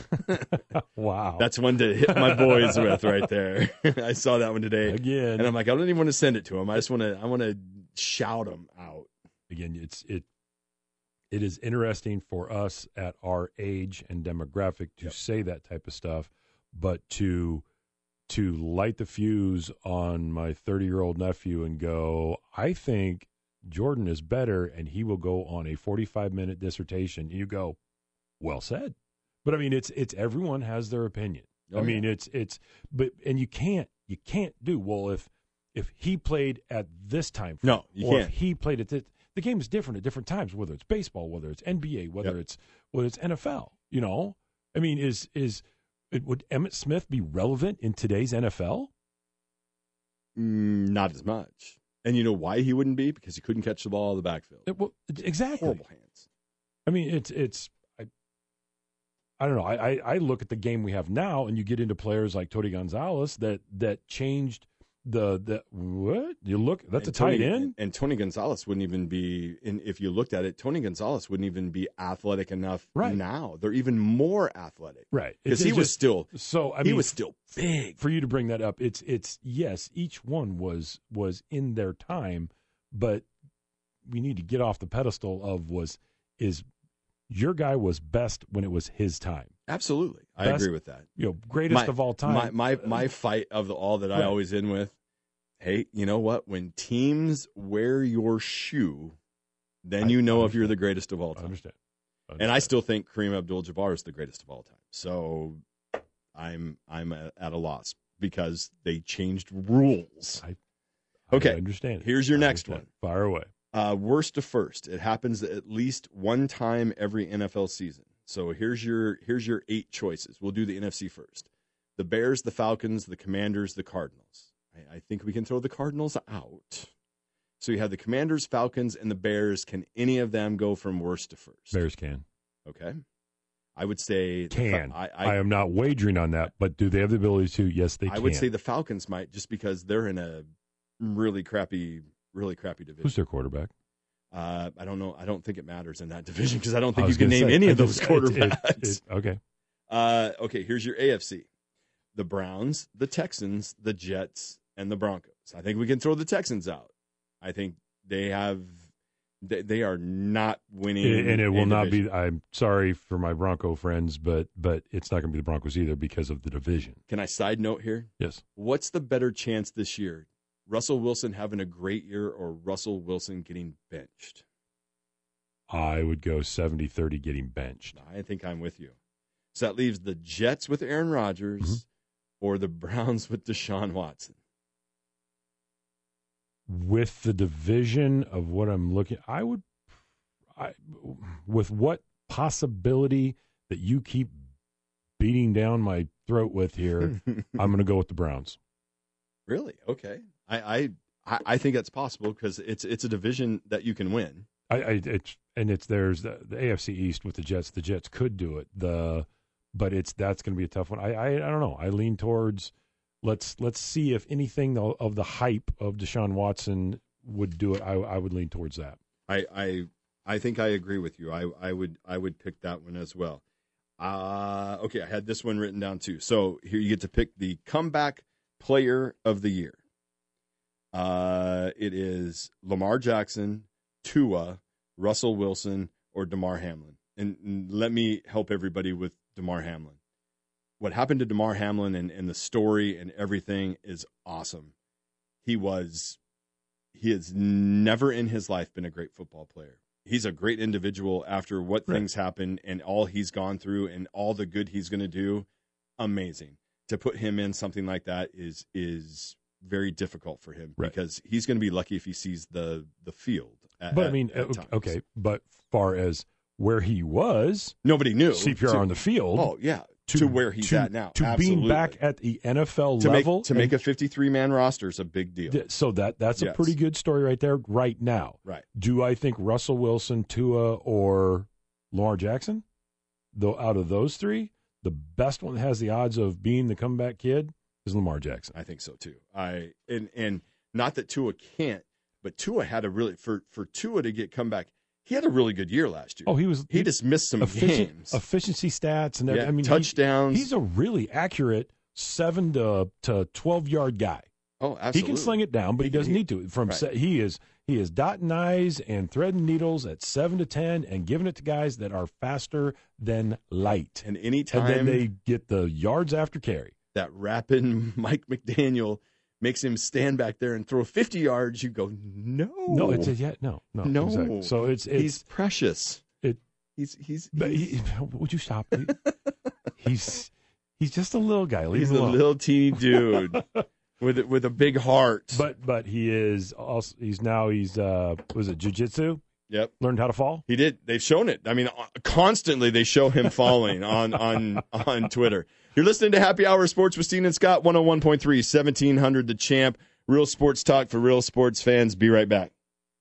Wow. That's one to hit my boys with right there. I saw that one today, Again, and I'm like, I don't even want to send it to him. I just want to I want to shout them out. again, it's it. It is interesting for us at our age and demographic to Yep. say that type of stuff, but to to light the fuse on my thirty-year-old nephew and go, I think Jordan is better, and he will go on a forty-five minute dissertation. You go, well said. But I mean, it's it's everyone has their opinion. Oh, I mean, yeah. it's it's but and you can't you can't do well if if he played at this time frame, No, you or can't. if he played at this. The game is different at different times, whether it's baseball, whether it's N B A, whether Yep. it's whether it's N F L. You know, I mean, is is it, would Emmitt Smith be relevant in today's N F L? Mm, not as much. And you know why he wouldn't be? Because he couldn't catch the ball in the backfield. It- well, exactly. Horrible hands. I mean, it's it's. I, I don't know. I, I I look at the game we have now, and you get into players like Tony Gonzalez that that changed the the what you look. That's And a tight Tony, end. And, and Tony Gonzalez wouldn't even be, in, if you looked at it, Tony Gonzalez wouldn't even be athletic enough Right. now. They're even more athletic. Right. Because It's- he it's was just- still, so. I he mean, was still big. for you to bring that up, it's it's yes, each one was was in their time, but we need to get off the pedestal of was is your guy was best when it was his time. Absolutely. I Best, agree with that. You know, greatest my, of all time. My my, my fight of the, all that I Right. always end with, hey, you know what? When teams wear your shoe, then I- you know I if you're understand. the greatest of all I time. understand. I And I understand. still think Kareem Abdul-Jabbar is the greatest of all time. So I'm I'm at a loss because they changed rules. I, Okay, I understand. here's your I next understand. one. Fire away. Uh, worst to first. It happens at least one time every N F L season. So here's your here's your eight choices. We'll do the N F C first. The Bears, the Falcons, the Commanders, the Cardinals. I, I think we can throw the Cardinals out. So you have the Commanders, Falcons, and the Bears. Can any of them go from worst to first? Bears can. Okay. I would say the Can. Fa- I, I, I, am not wagering on that, but do they have the ability to? Yes, they I can. would say the Falcons might, just because they're in a really crappy, really crappy division. Who's their quarterback? Uh, I don't know. I don't think it matters in that division because I don't I think you was can gonna name say, any I of those just- it- it- quarterbacks. it- okay. Uh, okay, here's your A F C. The Browns, the Texans, the Jets, and the Broncos. I think we can throw the Texans out. I think they have they, they are not winning. And it a will not division. be. I'm sorry for my Bronco friends, but but it's not going to be the Broncos either because of the division. Can I side note here? Yes. What's the better chance this year? Russell Wilson having a great year or Russell Wilson getting benched? I would go seventy thirty getting benched. I think I'm with you. So that leaves the Jets with Aaron Rodgers Mm-hmm. or the Browns with Deshaun Watson. With the division of what I'm looking, I would, I, with what possibility that you keep beating down my throat with here, I'm going to go with the Browns. Really? Okay. I I, I think that's possible because it's it's a division that you can win. I, I it's and it's there's the, the A F C East with the Jets. The Jets could do it. The but it's that's going to be a tough one. I, I I don't know. I lean towards let's let's see if anything of the hype of Deshaun Watson would do it. I I would lean towards that. I I, I think I agree with you. I, I would I would pick that one as well. Uh, okay, I had this one written down too. So here you get to pick the comeback player of the year. Uh, it is Lamar Jackson, Tua, Russell Wilson, or Damar Hamlin. And, and let me help everybody with Damar Hamlin. What happened to Damar Hamlin and, and the story and everything is awesome. He was, he has never in his life been a great football player. He's a great individual after what Right. things happened and all he's gone through and all the good he's going to do. Amazing. To put him in something like that is is very difficult for him Right. because he's going to be lucky if he sees the the field. At, But I at- mean, at o- times. okay. But far as where he was, Nobody knew C P R to- on the field. Oh yeah, to, where he's to, at now. to Absolutely. being back at the N F L to level make to and make a fifty-three man roster is a big deal. th- so that that's Yes. a pretty good story right there, right now. Right. Do I think Russell Wilson, Tua, or Lamar Jackson, though, out of those three, the best one that has the odds of being the comeback kid is Lamar Jackson? I think so too. I and and not that Tua can't, but Tua had a really for for Tua to get come back. He had a really good year last year. Oh, he was he just missed some efficient, games. efficiency stats and Yeah, everything. I mean, he- touchdowns. he's a really accurate seven to to twelve yard guy. oh, absolutely. He can sling it down, but he, He- doesn't he- need to. From right. se- he is he is dotting I's and threading needles at seven to ten and giving it to guys that are faster than light. And anytime And then they get the yards after carry. that rapid Mike McDaniel makes him stand back there and throw fifty yards, you go, no, No, it's a, yeah, no, no, No. exactly. So it's it's he's precious. it. He's he's But he's, he, would you stop? He- he's he's just a little guy. Leave he's him a alone. little teeny dude with a- with a big heart. But but he is also he's now he's uh was it jiu-jitsu? Yep. Learned how to fall. He did. They've shown it. I mean, uh, constantly they show him falling on on on Twitter. You're listening to Happy Hour Sports with Steen and Scott, one oh one point three, seventeen hundred The Champ. Real sports talk for real sports fans. Be right back.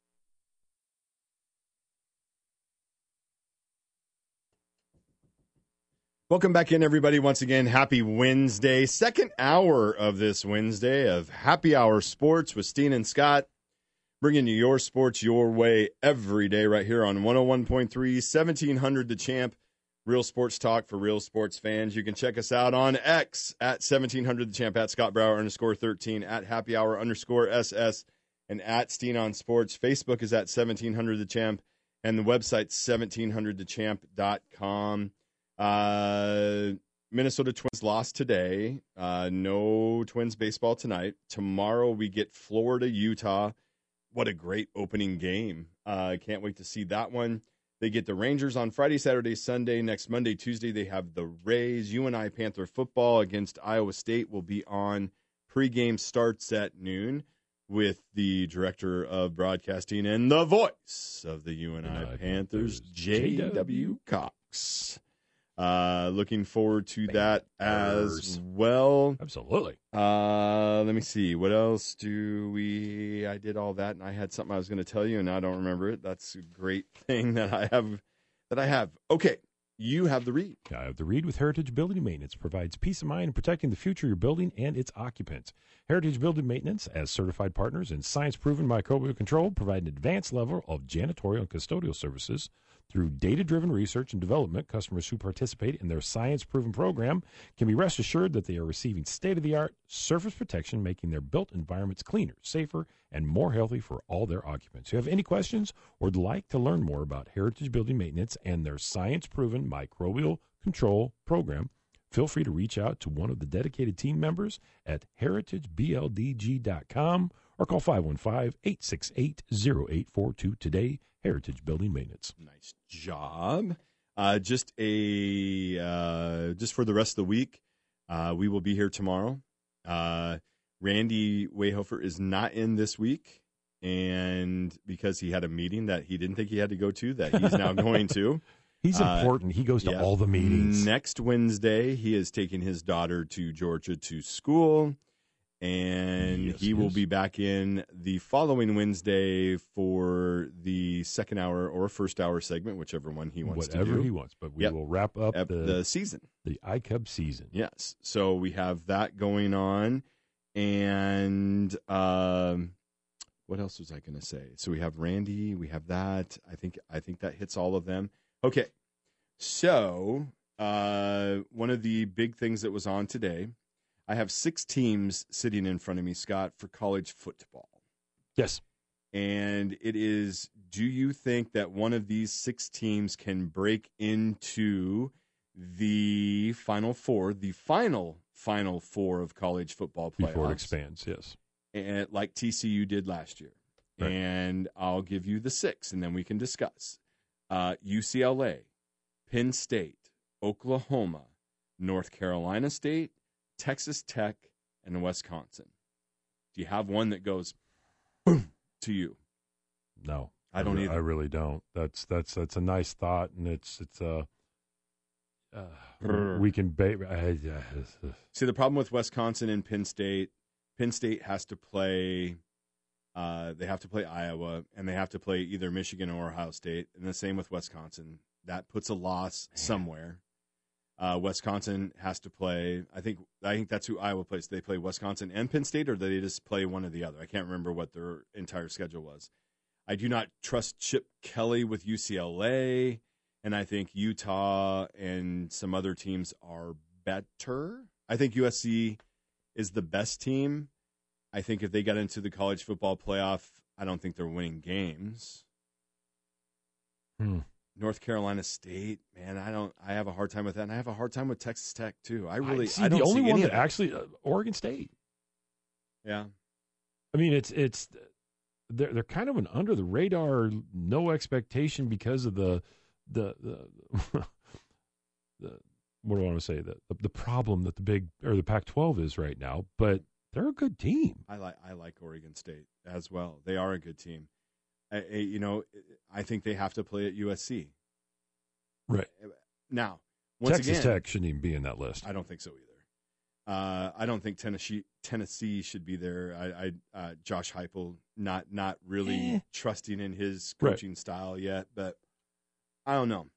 Welcome back in, everybody. Once again, happy Wednesday. Second hour of this Wednesday of Happy Hour Sports with Steen and Scott. Bringing you your sports your way every day right here on one oh one point three, seventeen hundred The Champ. Real sports talk for real sports fans. You can check us out on X at seventeen hundred The Champ, at Scott Brower underscore thirteen, at Happy Hour underscore S S, and at Steen on Sports. Facebook is at seventeen hundred The Champ, and the website seventeen hundred the champ dot com. Uh, Minnesota Twins lost today. Uh, no Twins baseball tonight. Tomorrow we get Florida, Utah. What a great opening game. I uh, can't wait to see that one. They get the Rangers on Friday, Saturday, Sunday. Next Monday, Tuesday, they have the Rays. U N I Panther football against Iowa State will be on. Pregame starts at noon with the director of broadcasting and the voice of the U N I Panthers, Panthers, J W Cox. Uh, looking forward to that as well. Absolutely. Uh, let me see. What else do we? I did all that, and I had something I was going to tell you, and now I don't remember it. That's a great thing that I have. That I have. Okay, you have the read. I have the read with Heritage Building Maintenance. Provides peace of mind in protecting the future of your building and its occupants. Heritage Building Maintenance, as certified partners in science-proven microbial control, provide an advanced level of janitorial and custodial services. Through data-driven research and development, customers who participate in their science-proven program can be rest assured that they are receiving state-of-the-art surface protection, making their built environments cleaner, safer, and more healthy for all their occupants. If you have any questions or would like to learn more about Heritage Building Maintenance and their science-proven microbial control program, feel free to reach out to one of the dedicated team members at heritage b l d g dot com or call five one five, eight six eight, zero eight four two today. Heritage Building Maintenance. Nice job. Uh, just a uh, just for the rest of the week, uh, we will be here tomorrow. Uh, Randy Wayhofer is not in this week, and because he had a meeting that he didn't think he had to go to, that he's now going to. He's important. Uh, he goes to yeah. all the meetings. Next Wednesday, he is taking his daughter to Georgia to school. And yes, he will yes. be back in the following Wednesday for the second hour or first hour segment, whichever one he wants Whatever to do. he wants, but we yep. will wrap up Ep- the, the season. The I C U B season. Yes. So we have that going on. And um, what else was I going to say? So we have Randy. We have that. I think I think that hits all of them. Okay. So uh, one of the big things that was on today, I have six teams sitting in front of me, Scott, for college football. Yes. And it is, do you think that one of these six teams can break into the Final Four, the final Final Four of college football playoffs? Before it expands, yes. And like T C U did last year. Right. And I'll give you the six, and then we can discuss. Uh, U C L A, Penn State, Oklahoma, North Carolina State, Texas Tech, and Wisconsin. Do you have one that goes boom to you? No, I don't I, either. I really don't. That's that's that's a nice thought, and it's it's a uh, uh, we can ba- I, uh, see the problem with Wisconsin and Penn State. Penn State has to play. Uh, they have to play Iowa, and they have to play either Michigan or Ohio State, and the same with Wisconsin. That puts a loss Man. somewhere. Uh, Wisconsin has to play. I think. I think that's who Iowa plays. They play Wisconsin and Penn State, or do they just play one or the other? I can't remember what their entire schedule was. I do not trust Chip Kelly with U C L A, and I think Utah and some other teams are better. I think U S C is the best team. I think if they got into the college football playoff, I don't think they're winning games. Hmm. North Carolina State, man, I don't. I have a hard time with that, and I have a hard time with Texas Tech too. I really, I, see, I don't the only see one any that of that. actually uh, Oregon State. Yeah, I mean it's it's they're they're kind of an under the radar, no expectation because of the the the, the what do I want to say the, the the problem that the big or the Pac twelve is right now, but they're a good team. I like I like Oregon State as well. They are a good team. I, I, you know, I think they have to play at U S C. Right. Now, once Texas again, Tech shouldn't even be in that list. I don't think so either. Uh, I don't think Tennessee Tennessee should be there. I, I uh, Josh Heupel not not really eh. trusting in his coaching right. style yet, but I don't know.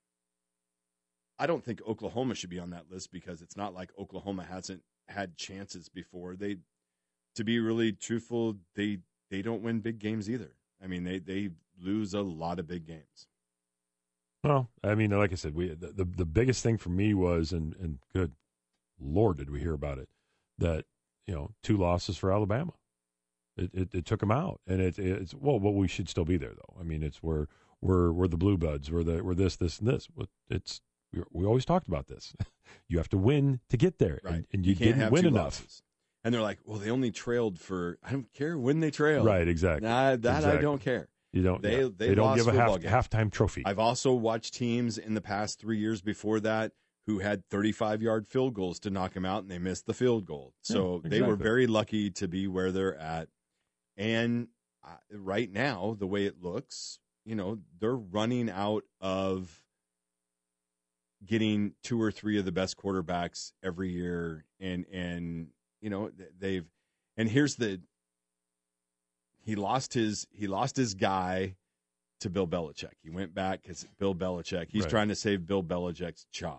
I don't think Oklahoma should be on that list because it's not like Oklahoma hasn't had chances before. They, to be really truthful, they they don't win big games either. I mean, they, they lose a lot of big games. Well, I mean, like I said, we the, the, the biggest thing for me was, and, and good Lord, did we hear about it, that, you know, two losses for Alabama. It it, it took them out. And it, it's, well, well, we should still be there, though. I mean, it's we're, we're, we're the Blue Buds. We're, the, we're this, this, and this. It's We, we always talked about this. You have to win to get there, Right. and, and you, You can't didn't have win two enough. losses. And they're like, well, they only trailed for, I don't care when they trailed. Right, exactly. Nah, that exactly. I don't care. You don't. They- yeah. they they don't lost give a half, football games. halftime trophy. I've also watched teams in the past three years before that who had thirty-five-yard field goals to knock them out, and they missed the field goal. So Yeah, they were exactly. very lucky to be where they're at. And uh, right now, the way it looks, you know, they're running out of getting two or three of the best quarterbacks every year. And, and you know, they've – and here's the – he lost his he lost his guy to Bill Belichick. He went back because Bill Belichick, he's Right. trying to save Bill Belichick's job.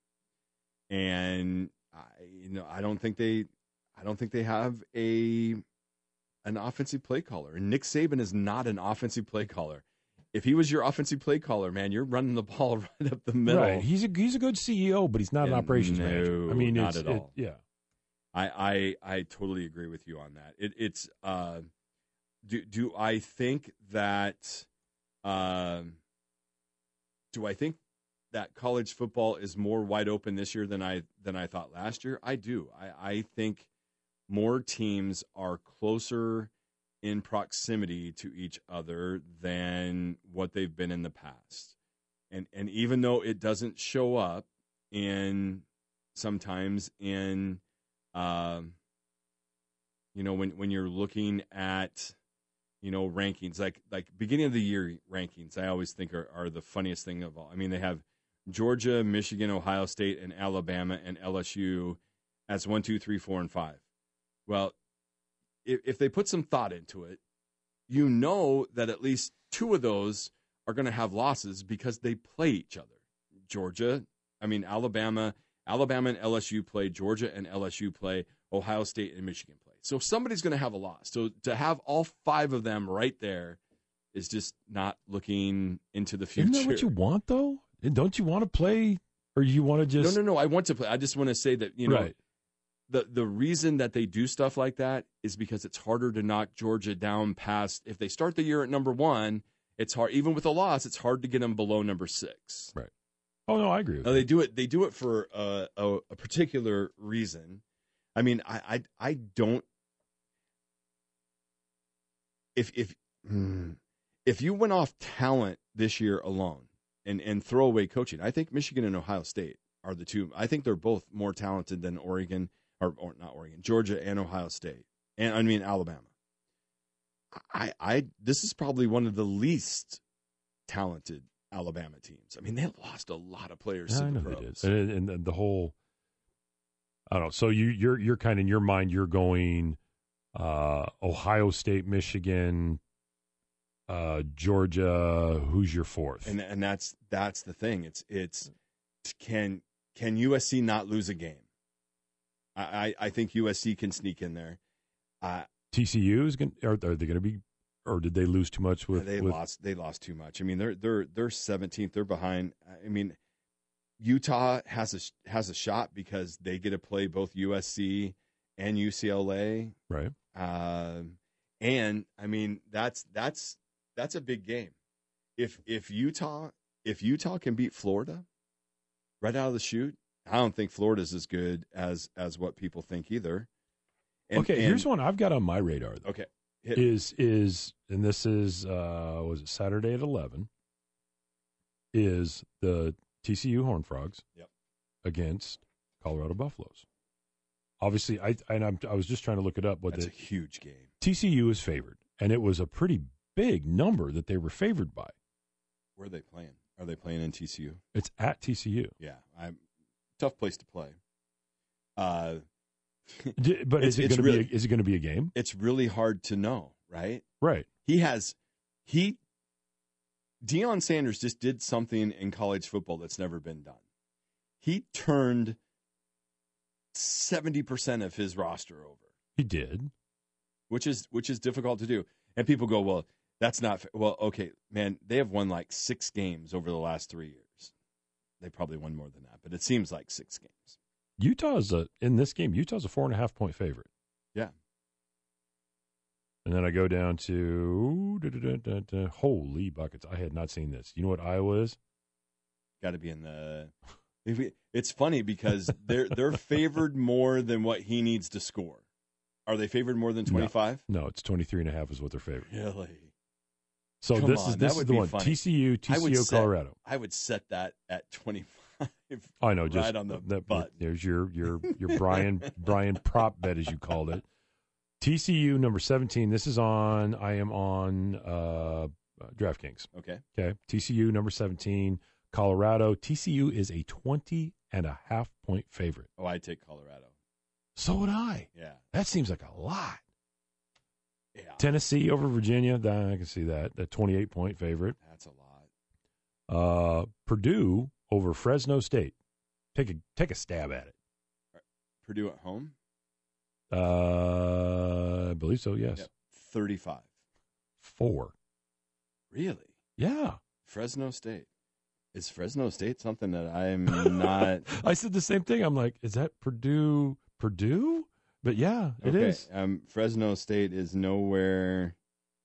And I, you know, I don't think they, I don't think they have a, an offensive play caller. And Nick Saban is not an offensive play caller. If he was your offensive play caller, man, you're running the ball right up the middle. Right. He's a he's a good C E O, but he's not an Yeah, operations no, manager. I mean, not it's, at it- all. yeah. I, I, I totally agree with you on that. It, it's, uh, do, do I think that, um, do I think that college football is more wide open this year than I than I thought last year? I do. I, I think more teams are closer in proximity to each other than what they've been in the past. And and even though it doesn't show up in sometimes in um, you know, when when you're looking at you know, rankings, like like beginning of the year rankings, I always think are, are the funniest thing of all. I mean, they have Georgia, Michigan, Ohio State, and Alabama, and L S U as one, two, three, four, and five. Well, if, if they put some thought into it, you know that at least two of those are going to have losses because they play each other. Georgia, I mean, Alabama, Alabama and L S U play, Georgia and L S U play, Ohio State and Michigan play. So somebody's going to have a loss. So to have all five of them right there is just not looking into the future. Isn't that what you want, though? Don't you want to play, or you want to just? No, no, no. I want to play. I just want to say that, you know, Right. the, the reason that they do stuff like that is because it's harder to knock Georgia down past. If they start the year at number one, it's hard. Even with a loss, it's hard to get them below number six. Right. Oh no, I agree with Now, you. they do it. They do it for a, a, a particular reason. I mean, I, I, I don't. If if if you went off talent this year alone and and throw away coaching, I think Michigan and Ohio State are the two. I think they're both more talented than Oregon or, or not Oregon, Georgia and Ohio State, and I mean Alabama. I I this is probably one of the least talented Alabama teams. I mean, they lost a lot of players Yeah, to I the know pros. they did, and, and the whole. I don't know. So you you're you're kind of in your mind you're going uh, Ohio State, Michigan, uh, Georgia. Who's your fourth? And and that's that's the thing. It's it's can can U S C not lose a game? I I, I think U S C can sneak in there. Uh, T C U is going. Are, are they going to be, or did they lose too much with? they with, lost they lost too much. I mean, they're they're they're seventeenth. They're behind. I mean, Utah has a has a shot because they get to play both U S C and U C L A. Right. Um, and I mean, that's that's that's a big game. If if Utah if Utah can beat Florida right out of the chute, I don't think Florida's as good as as what people think either. And, okay, and- here's one I've got on my radar. Though. Okay, hit, Is is and this is uh was it Saturday at eleven? Is the T C U Horned Frogs Yep. against Colorado Buffaloes? Obviously, I and I'm, I was just trying to look it up. What that's the a huge game. T C U is favored, and it was a pretty big number that they were favored by. Where are they playing? Are they playing in T C U? It's at T C U. Yeah, I'm tough place to play. Uh, D- But It's- is it it's going to really- be? A, is it going to be a game? it's really hard to know, right? Right. He has he Deion Sanders just did something in college football that's never been done. He turned seventy percent of his roster over, He did. which is which is difficult to do. And people go, "Well, that's not fa-" well, okay, man, they have won like six games over the last three years. They probably won more than that, but it seems like six games. Utah's a in this game. Utah's a four and a half point favorite. Yeah. And then I go down to da, da, da, da, da, holy buckets. I had not seen this. You know what Iowa is? Got to be in the If we, it's funny because they're they're favored more than what he needs to score. Are they favored more than twenty-five? No, no, it's twenty-three and a half is what they're favored. Really? So Come this on, is that this would is the be one. funny. T C U, I would T C U, set- Colorado. I would set that at twenty-five. I know, just right on the that, butt. There's your your your Brian Brian prop bet, as you called it. T C U number seventeen. This is on. I am on uh, DraftKings. Okay. Okay. T C U number seventeen. Colorado. T C U is a twenty and a half point favorite. Oh, I'd take Colorado. So would I. Yeah. That seems like a lot. Yeah. Tennessee over Virginia. That, I can see that. That twenty-eight point favorite. That's a lot. Uh, Purdue over Fresno State. Take a take a stab at it. Purdue at home? Uh, I believe so. Yes. Yep. thirty-five. Four. Really? Yeah. Fresno State. Is Fresno State something that I'm not? I said the same thing. I'm like, is that Purdue? Purdue? But yeah, it okay. is. Um, Fresno State is nowhere,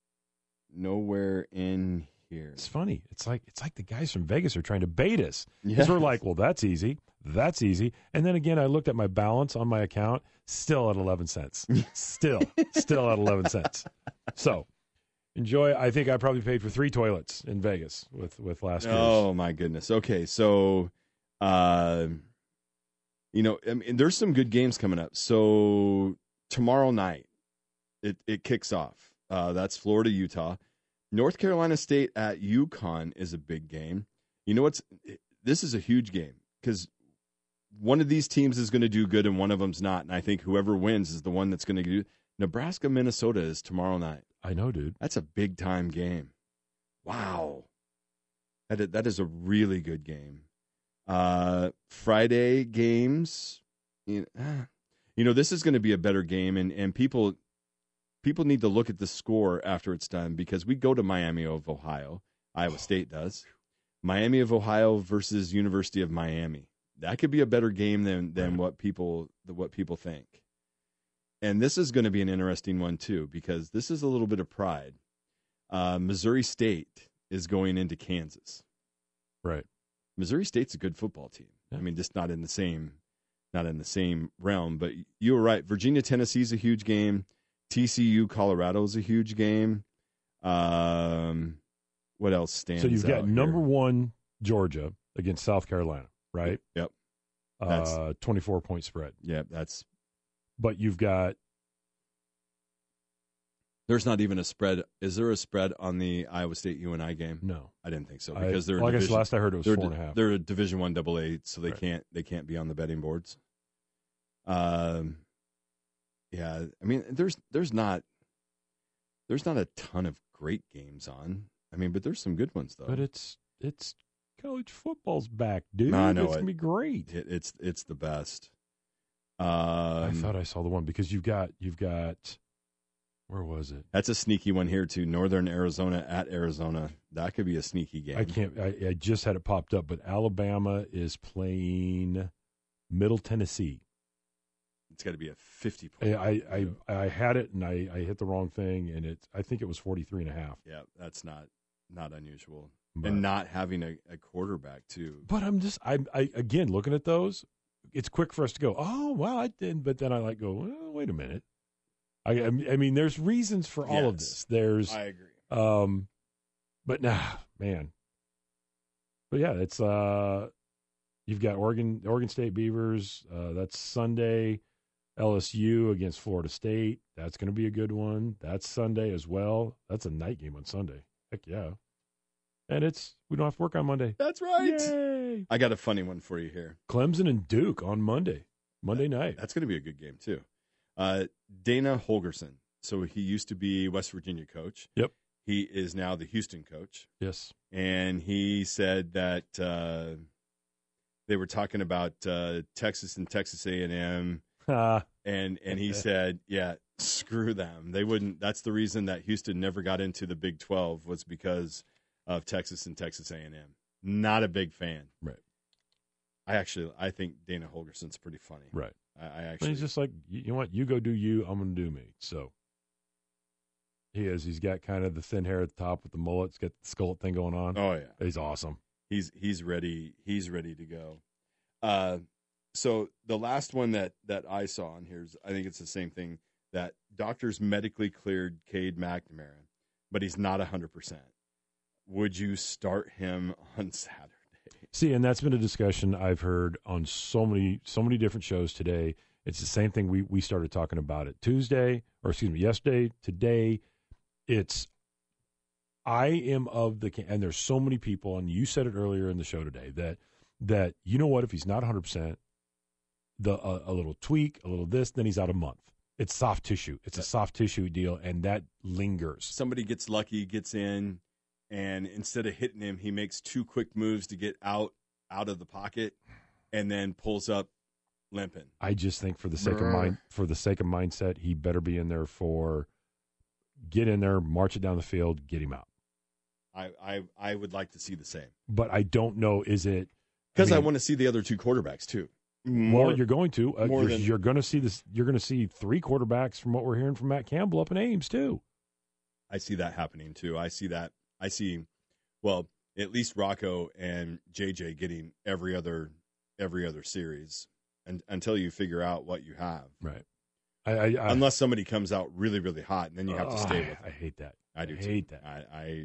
nowhere in here. It's funny. It's like it's like the guys from Vegas are trying to bait us. Yeah. Because we're like, well, that's easy. That's easy. And then again, I looked at my balance on my account, still at eleven cents. Still, still at eleven cents. So enjoy. I think I probably paid for three toilets in Vegas with, with last year's. Oh, my goodness. Okay, so, uh, you know, I mean, there's some good games coming up. So tomorrow night, it, it kicks off. Uh, that's Florida, Utah. North Carolina State at UConn is a big game. You know what's – this is a huge game because one of these teams is going to do good and one of them's not, and I think whoever wins is the one that's going to do – Nebraska, Minnesota is tomorrow night. I know, dude. That's a big-time game. Wow. That is, that is a really good game. Uh, Friday games, you know, you know, this is going to be a better game, and, and people people need to look at the score after it's done because we go to Miami of Ohio. Iowa State does. Miami of Ohio versus University of Miami. That could be a better game than than what people what people think. And this is going to be an interesting one too because this is a little bit of pride. Uh, Missouri State is going into Kansas. Right. Missouri State's a good football team. Yeah. I mean, just not in the same, not in the same realm. But you were right. Virginia, Tennessee's a huge game. T C U, Colorado is a huge game. Um, what else stands? So you've got out number here? one Georgia against South Carolina, right? Yep. Uh, twenty-four point spread. Yeah, that's. But you've got There's not even a spread. Is there a spread on the Iowa State U N I game? no. I didn't think so I- because they're a well, I guess division, last I heard it was they're, four and a half. They're a Division One Double A, so they Right. can't they can't be on the betting boards. Um, yeah, I mean, there's there's not there's not a ton of great games on. I mean, but there's some good ones though. But it's it's college football's back, dude. I know it's it. gonna be great. It, it's it's the best. Um, I thought I saw the one because you've got you've got where was it? that's a sneaky one here too. Northern Arizona at Arizona. That could be a sneaky game. I can't. I, I just had it popped up, but Alabama is playing Middle Tennessee. It's got to be a fifty I point. I, I, I had it and I, I hit the wrong thing, and it I think it was forty-three and a half. Yeah, that's not not unusual. But, And not having a, a quarterback too. but I'm just I I again looking at those. It's quick for us to go, oh well, I did, but then I like go, well, wait a minute. I I mean, there's reasons for all of Yes. this. There's I agree. Um, but nah, man. But yeah, it's uh, you've got Oregon, Oregon State Beavers. Uh, that's Sunday. L S U against Florida State. That's going to be a good one. That's Sunday as well. That's a night game on Sunday. Heck yeah. And it's we don't have to work on Monday. That's right. Yay! I got a funny one for you here. Clemson and Duke on Monday. Monday night. That's going to be a good game too. Uh, Dana Holgerson. So he used to be West Virginia coach. Yep. He is now the Houston coach. Yes. And he said that uh, they were talking about uh, Texas and Texas A and M, Ah, and and he said, yeah, screw them. They wouldn't. That's the reason that Houston never got into the Big twelve was because of Texas and Texas A and M. Not a big fan. right. I actually, I think Dana Holgerson's pretty funny. Right. I, I But actually, he's just like, you know what? You go do you. I'm going to do me. So he is. He's got kind of the thin hair at the top with the mullet. He's got the skull thing going on. oh yeah, He's awesome. he's he's ready. He's ready to go. Uh, so the last one that that I saw on here is, I think it's the same thing, that doctors medically cleared Cade McNamara, but he's not one hundred percent. Would you start him on Saturday? See, and that's been a discussion I've heard on so many so many different shows today. It's the same thing we we started talking about it Tuesday, or excuse me, yesterday, today. It's I am of the and there's so many people, and you said it earlier in the show today, that that you know what, if he's not one hundred percent, the a, a little tweak, a little this, then he's out a month. It's soft tissue. It's a soft tissue deal, and that lingers. Somebody gets lucky, gets in, and instead of hitting him, he makes two quick moves to get out out of the pocket, and then pulls up limping. I just think for the sake of mind, for the sake of mindset, he better be in there for get in there, march it down the field, get him out. I I, I would like to see the same, but I don't know. Is it because I, I mean, want to see the other two quarterbacks too? More, well, you're going to. Uh, more you're, than, you're going to see this. You're going to see three quarterbacks from what we're hearing from Matt Campbell up in Ames too. I see that happening too. I see that. I see. Well, at least Rocco and J J getting every other every other series, and until you figure out what you have. Right. I, I, I, Unless somebody comes out really really hot, and then you have uh, to stay with. I, I hate that. I do. I too. hate that. I,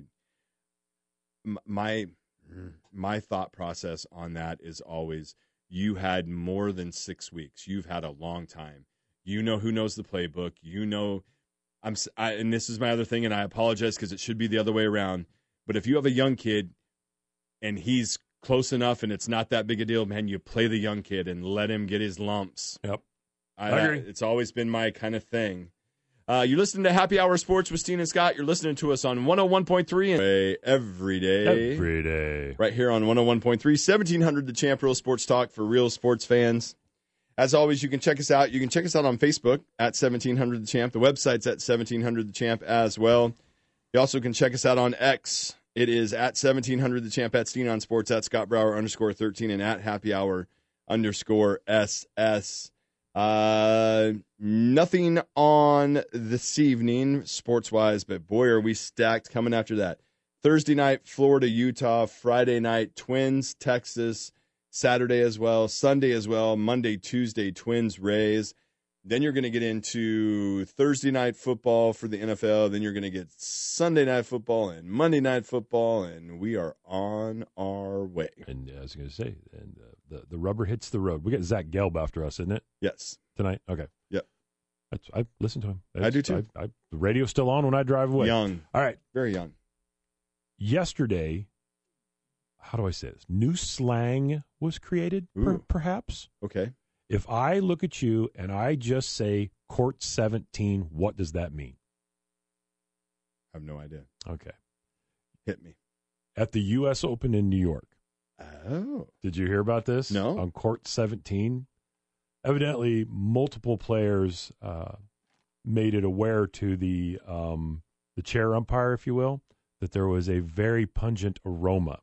I my my thought process on that is always, you had more than six weeks. You've had a long time. You know who knows the playbook. You know, I'm, I, and this is my other thing, and I apologize because it should be the other way around. But if you have a young kid and he's close enough and it's not that big a deal, man, you play the young kid and let him get his lumps. Yep. I, I agree. It's always been my kind of thing. Uh, you're listening to Happy Hour Sports with Steen and Scott. You're listening to us on one oh one point three and every day. Every day. Right here on one oh one point three, seventeen hundred The Champ, Real Sports Talk for real sports fans. As always, you can check us out. You can check us out on Facebook at seventeen hundred The Champ. The website's at seventeen hundred The Champ as well. You also can check us out on X. It is at seventeen hundred The Champ, at Steen on Sports, at Scott Brower underscore thirteen, and at Happy Hour underscore S S. Uh, nothing on this evening, sports-wise, but boy, are we stacked coming after that. Thursday night, Florida, Utah. Friday night, Twins, Texas. Saturday as well. Sunday as well. Monday, Tuesday, Twins, Rays. Then you're going to get into Thursday night football for the N F L. Then you're going to get Sunday night football and Monday night football, and we are on our way. And uh, I was going to say, and uh, the the rubber hits the road. We got Zach Gelb after us, isn't it? Yes. Tonight? Okay. Yep. That's, I listen to him. That's, I do too. I, I, the radio's still on when I drive away. Young. All right. Very young. Yesterday, how do I say this? New slang was created, per, perhaps. Okay. If I look at you and I just say court seventeen, what does that mean? I have no idea. Okay. Hit me. At the U S Open in New York. Oh. Did you hear about this? No. On court seventeen? Evidently, multiple players uh, made it aware to the um, the chair umpire, if you will, that there was a very pungent aroma.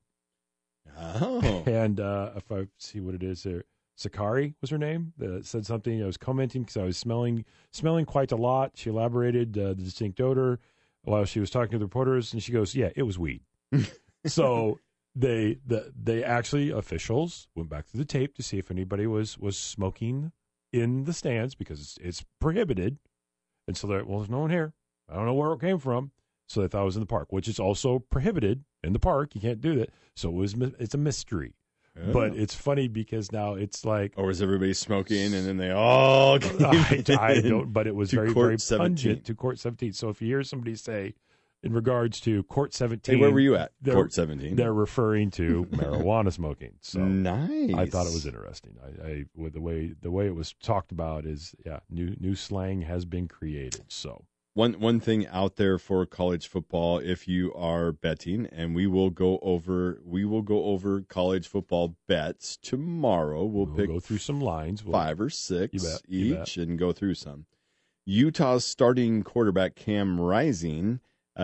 Oh. And uh, if I see what it is there, Sakari was her name. That said something. I was commenting because I was smelling smelling quite a lot. She elaborated uh, the distinct odor while she was talking to the reporters, and she goes, "Yeah, it was weed." So they the they actually officials went back to the tape to see if anybody was was smoking in the stands because it's, it's prohibited. And so they're, well, there's no one here. I don't know where it came from. So they thought it was in the park, which is also prohibited in the park. You can't do that. So it was it's a mystery. Oh. But it's funny because now it's like, or was everybody smoking and then they all came I, I don't. But it was very very seventeen. Pungent to court seventeen. So if you hear somebody say, in regards to court seventeen, hey, where were you at? Court seventeen. They're referring to marijuana smoking. So nice. I thought it was interesting. I, I with the way the way it was talked about is yeah, new new slang has been created. So. One one thing out there for college football, if you are betting, and we will go over we will go over college football bets tomorrow. We'll, we'll pick go through some lines, we'll, five or six you bet, each, you bet. and go through some. Utah's starting quarterback Cam Rising,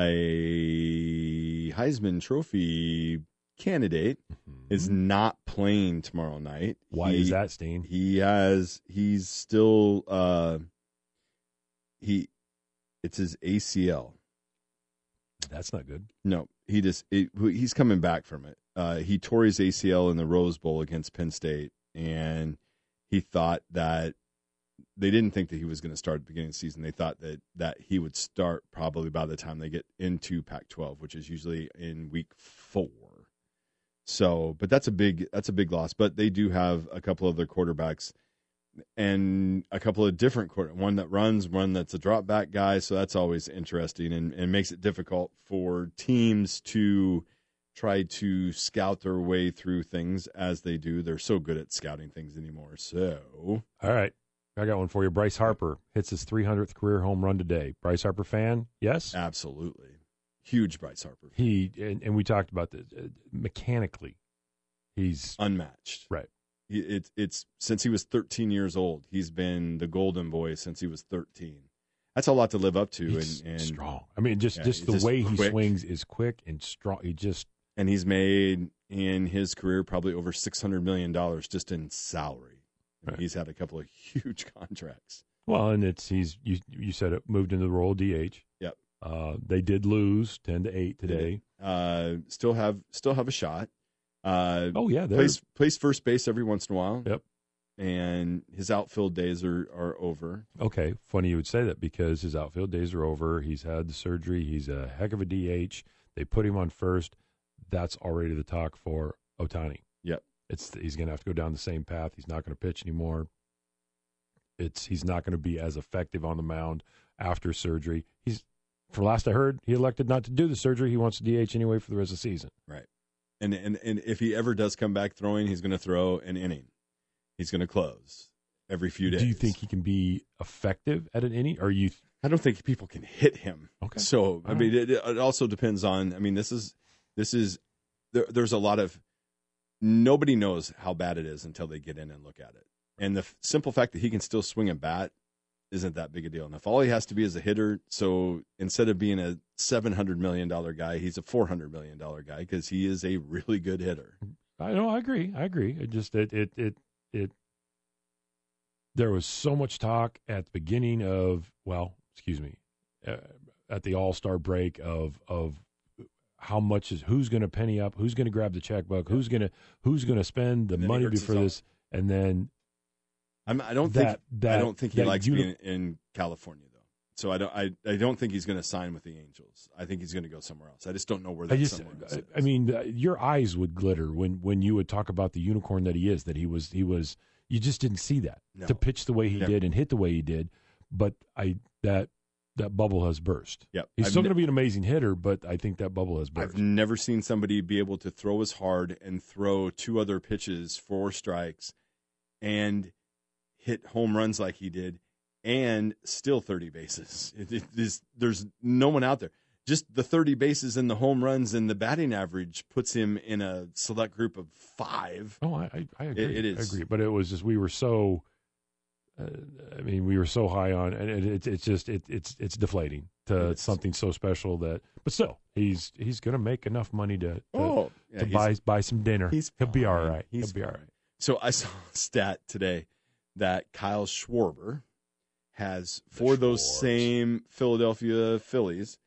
a Heisman Trophy candidate, mm-hmm. is not playing tomorrow night. Why he, is that, Steen? He has he's still uh, he. It's his A C L. That's not good. No, he just it, he's coming back from it. Uh, he tore his A C L in the Rose Bowl against Penn State, and he thought that they didn't think that he was going to start at the beginning of the season. They thought that, that he would start probably by the time they get into Pac twelve, which is usually in week four. So, but that's a big that's a big loss. But they do have a couple of their quarterbacks and a couple of different quarter, one that runs, one that's a drop back guy. So that's always interesting and, and makes it difficult for teams to try to scout their way through things as they do. They're so good at scouting things anymore. So, all right. I got one for you. Bryce Harper hits his three hundredth career home run today. Bryce Harper fan? Yes? Absolutely. Huge Bryce Harper fan. He, and, and we talked about this, uh, mechanically, he's unmatched. Right. He, it, it's since he was thirteen years old. He's been the golden boy since he was thirteen. That's a lot to live up to. He's and, and strong. I mean, just, yeah, just the just way he quick. swings is quick and strong. He just, and he's made in his career probably over six hundred million dollars just in salary. Right. He's had a couple of huge contracts. Well, and it's he's you you said it moved into the role of D H. Yep. Uh, they did lose ten to eight today. Uh, still have still have a shot. Uh, oh yeah, plays plays first base every once in a while. Yep. And his outfield days are, are over. Okay, funny you would say that because his outfield days are over. He's had the surgery. He's a heck of a D H. They put him on first. That's already the talk for Ohtani. Yep. It's he's going to have to go down the same path. He's not going to pitch anymore. It's he's not going to be as effective on the mound after surgery. He's, for last I heard, he elected not to do the surgery. He wants to D H anyway for the rest of the season. Right. And and and if he ever does come back throwing, he's going to throw an inning. He's going to close every few days. Do you think he can be effective at an inning? Or you? I don't think people can hit him. Okay. So All I mean, it, it also depends on. I mean, this is this is there, there's a lot of. Nobody knows how bad it is until they get in and look at it. And the f- simple fact that he can still swing a bat isn't that big a deal. And if all he has to be is a hitter, so instead of being a seven hundred million dollars guy, he's a four hundred million dollars guy because he is a really good hitter. I know. I agree. I agree. It just it it it it. There was so much talk at the beginning of well, excuse me, uh, at the All-Star break of of. How much is who's going to penny up? Who's going to grab the checkbook? Who's going to who's going to spend the money for this? And then I'm, I don't that, think that, I don't think he likes uni- being in California though. So I don't I, I don't think he's going to sign with the Angels. I think he's going to go somewhere else. I just don't know where that I just, somewhere else is. I mean, uh, your eyes would glitter when when you would talk about the unicorn that he is. That he was he was. You just didn't see that No. to pitch the way he Never. did and hit the way he did. But I that. That bubble has burst. Yep. He's I've still ne- going to be an amazing hitter, but I think that bubble has burst. I've never seen somebody be able to throw as hard and throw two other pitches, four strikes, and hit home runs like he did, and still thirty bases. It, it, there's, there's no one out there. Just the thirty bases and the home runs and the batting average puts him in a select group of five. Oh, I, I, I agree. It, it is. I agree. But it was just we were so. Uh, I mean, we were so high on, and it, it's it's just it, it's it's deflating to It something so special that. But still, he's he's going to make enough money to to, Oh, yeah, to he's- buy buy some dinner. He's He'll be all fine. right. He's He'll be all fine. right. So I saw a stat today that Kyle Schwarber has for those Schwarbs. same Philadelphia Phillies.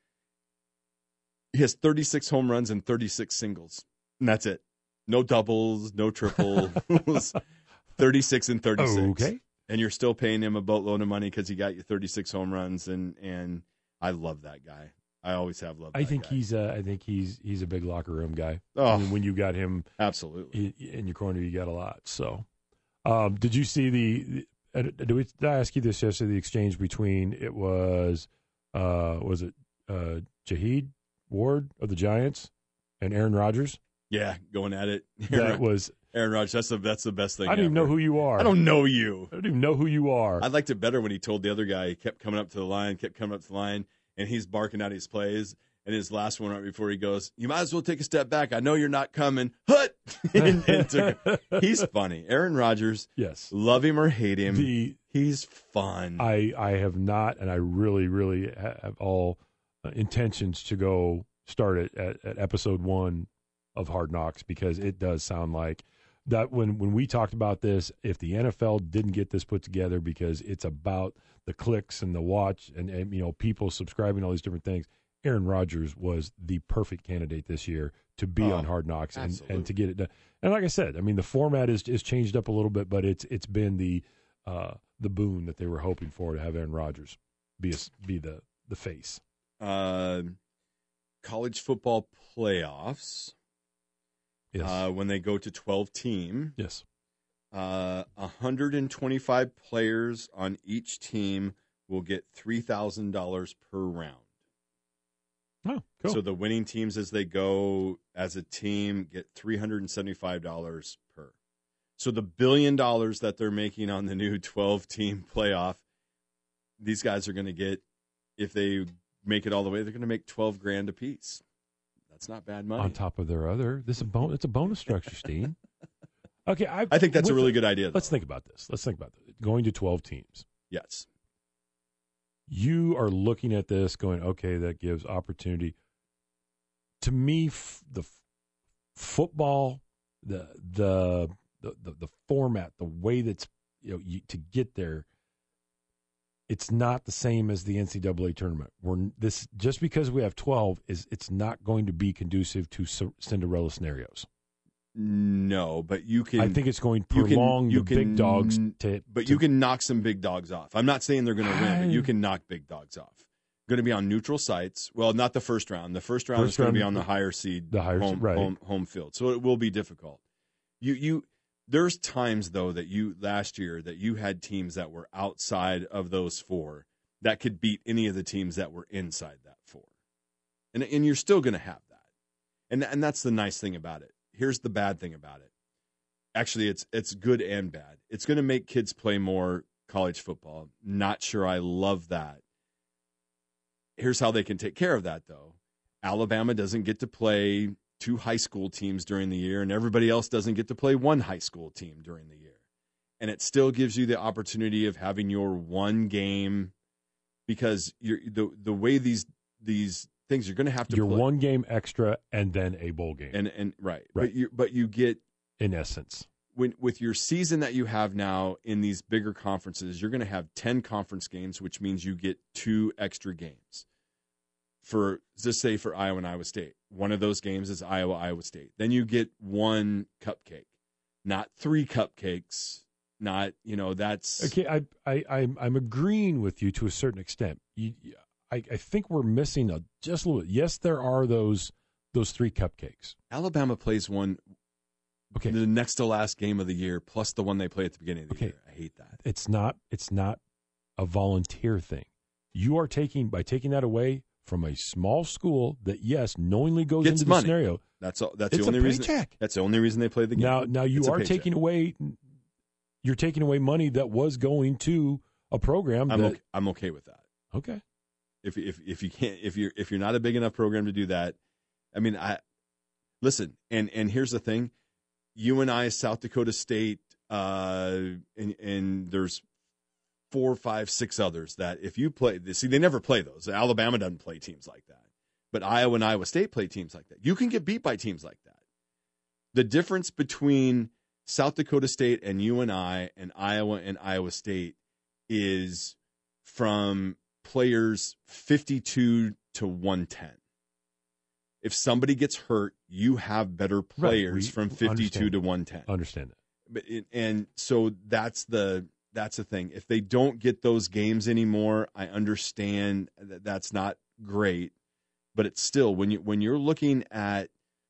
He has thirty-six home runs and thirty-six singles, and that's it. No doubles, no triples. thirty-six and thirty-six. Okay. And you're still paying him a boatload of money because he got you thirty-six home runs, and and I love that guy. I always have loved. I that think guy. he's a, I think he's he's a big locker room guy. Oh. I mean, when you got him absolutely in, in your corner, you got a lot. So, um, did you see the? Uh, did, we, did I ask you this yesterday? The exchange between it was, uh, was it uh, Jahid Ward of the Giants and Aaron Rodgers? yeah, going at it. That was Aaron Rodgers. That's the that's the best thing. I don't even know ever. who you are. I don't know you. I don't even know who you are. I liked it better when he told the other guy. He kept coming up to the line, kept coming up to the line, and he's barking out his plays. And his last one right before he goes, "You might as well take a step back. I know you're not coming." Hut. and, and took, he's funny. Aaron Rodgers. Yes. Love him or hate him. The he's fun. I I have not, and I really really have all uh, intentions to go start it at, at episode one of Hard Knocks because it does sound like that when when we talked about this, if the N F L didn't get this put together because it's about the clicks and the watch and, and you know people subscribing all these different things, Aaron Rodgers was the perfect candidate this year to be Oh, on Hard Knocks and, absolutely. and to get it done. And like I said, I mean, the format is is changed up a little bit, but it's it's been the uh, the boon that they were hoping for, to have Aaron Rodgers be a, be the the face. Uh, college football playoffs. Yes. Uh, when they go to twelve team, yes. uh, one hundred twenty-five players on each team will get three thousand dollars per round. Oh, cool. So the winning teams, as they go as a team, get three hundred seventy-five dollars per. So the billion dollars that they're making on the new twelve-team playoff, these guys are going to get, if they make it all the way, they're going to make twelve grand apiece. That's not bad money. On top of their other, this is a bon- it's a bonus structure, Steen. Okay, I, I think that's a with really the- good idea, though. Let's think about this. Let's think about this. Going to twelve teams. Yes. You are looking at this going, okay, that gives opportunity. To me, f- the f- football, the, the the the the format, the way that's, you know, you, to get there, it's not the same as the N C double A tournament. We're this just because we have twelve is it's not going to be conducive to C- Cinderella scenarios. No, but you can. I think it's going to you can- prolong you the big can- dogs to. But to- you can knock some big dogs off. I'm not saying they're going to win, but you I- can knock big dogs off. Going to be on neutral sites. Well, not the first round. The first round First is going to be round- on the higher seed, the higher home, seed, right. home home field. So it will be difficult. You you there's times though that you last year that you had teams that were outside of those four that could beat any of the teams that were inside that four, and and you're still going to have that, and and that's the nice thing about it. Here's the bad thing about it. Actually, it's it's good and bad. It's going to make kids play more college football. Not sure I love that. Here's how they can take care of that, though. Alabama doesn't get to play two high school teams during the year, and everybody else doesn't get to play one high school team during the year. And it still gives you the opportunity of having your one game, because you're, the the way these these things, you're going to have to your play. one game extra and then a bowl game. and and right, Right. but you but you get. in essence. When, with your season that you have now in these bigger conferences, you're going to have ten conference games, which means you get two extra games. For just say for Iowa and Iowa State, one of those games is Iowa Iowa State. Then you get one cupcake, not three cupcakes. Not you know that's Okay, I I I'm, I'm agreeing with you to a certain extent. You, I I think we're missing a just a little. Yes, there are those those three cupcakes. Alabama plays one. Okay, The next to last game of the year, plus the one they play at the beginning of the Okay. year. I hate that. it's not it's not a volunteer thing. You are taking by taking that away from a small school that yes knowingly goes Gets into money. the scenario. That's all. That's It's the only a reason. paycheck. That's the only reason they play the game. Now now you It's a are paycheck. taking away you're taking away money that was going to a program I'm that okay, I'm okay with that. okay. If if if you can't if you're if you're not a big enough program to do that, I mean I listen and and here's the thing, U N I, South Dakota State, uh, and and there's four, five, six others that if you play, see they never play those. Alabama doesn't play teams like that, but Iowa and Iowa State play teams like that. You can get beat by teams like that. The difference between South Dakota State and U N I and Iowa and Iowa State is from players fifty-two to one ten. If somebody gets hurt, you have better players we from fifty-two understand. to one ten. Understand that. But it, and so that's the that's the thing. If they don't get those games anymore, I understand that that's not great, but it's still when you when you're looking at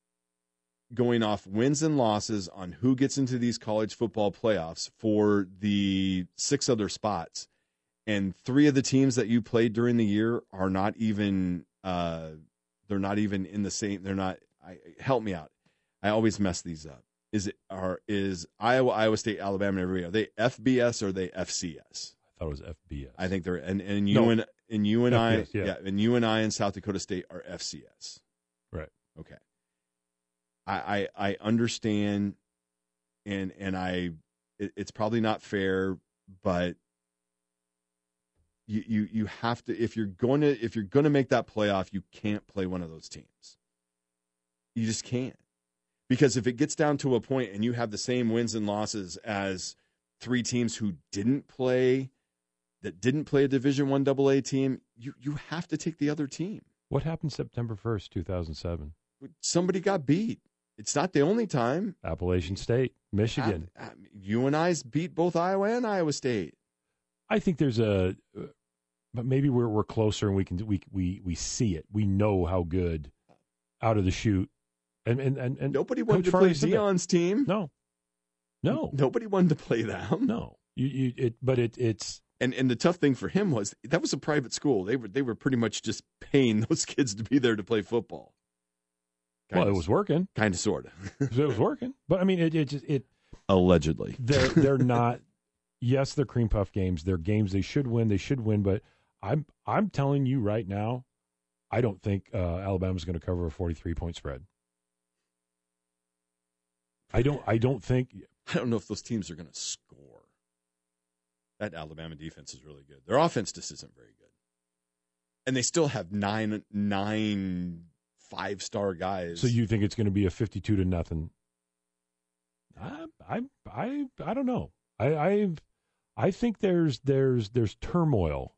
going off wins and losses on who gets into these college football playoffs for the six other spots, and three of the teams that you played during the year are not even uh, they're not even in the same. They're not. I, help me out. I always mess these up. Is it are is Iowa, Iowa State, Alabama, and everybody? Are they F B S or are they F C S? I thought it was F B S. I think they're and and No. you and and you and I F B S, yeah. and you and I and South Dakota State are F C S. Right. Okay. I I, I understand, and and I it, it's probably not fair, but you you you have to if you're going to if you're going to make that playoff, you can't play one of those teams. You just can't. Because if it gets down to a point and you have the same wins and losses as three teams who didn't play, that didn't play a Division One double A team, you you have to take the other team. What happened September first, two thousand seven? Somebody got beat. It's not the only time. Appalachian State, Michigan. I, I, U N I's beat both Iowa and Iowa State. I think there's a, uh, but maybe we're we're closer and we can we we we see it. We know how good out of the chute. And and and, and nobody wanted Coach to Farley play said that. Zion's team. No, no, Nobody wanted to play them. no. You you it, but it it's And and the tough thing for him was that was a private school. They were they were pretty much just paying those kids to be there to play football. Kind well, of, it was working. Kind of, sort of. It was working, but I mean, it it just it allegedly they're they're not. Yes, they're cream puff games. They're games they should win. They should win. But I'm I'm telling you right now, I don't think uh, Alabama's going to cover a forty-three point spread. I don't. I don't think. I don't know if those teams are going to score. That Alabama defense is really good. Their offense just isn't very good, and they still have nine nine five star guys. So you think it's going to be a fifty-two to nothing? I I I I don't know. I I I think there's there's there's turmoil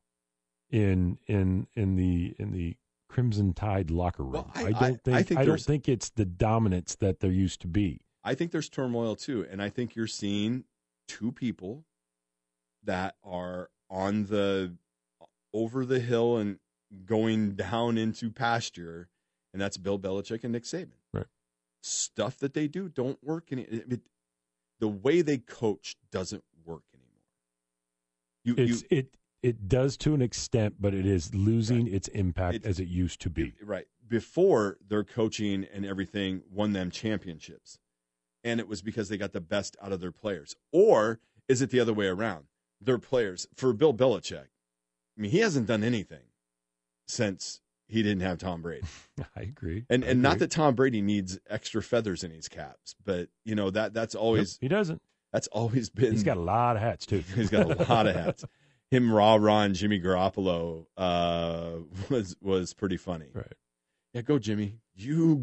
in in in the in the Crimson Tide locker room. Well, I, I don't I, think I, think I don't think it's the dominance that there used to be. I think there's turmoil too, and I think you're seeing two people that are on the over the hill and going down into pasture, and that's Bill Belichick and Nick Saban. Right. Stuff that they do don't work any. It, it, the way they coach doesn't work anymore. You, it's, you it it does to an extent, but it is losing right. its impact it, as it used to be. Right. Before their coaching and everything won them championships. And it was because they got the best out of their players. Or is it the other way around? Their players, for Bill Belichick, I mean, he hasn't done anything since he didn't have Tom Brady. I agree. And I and agree. not that Tom Brady needs extra feathers in his caps, but you know that that's always Nope, he doesn't. That's always been. He's got a lot of hats too. He's got a lot of hats. Him, Raw Ron, Jimmy Garoppolo uh, was was pretty funny. Right. Yeah, go Jimmy. You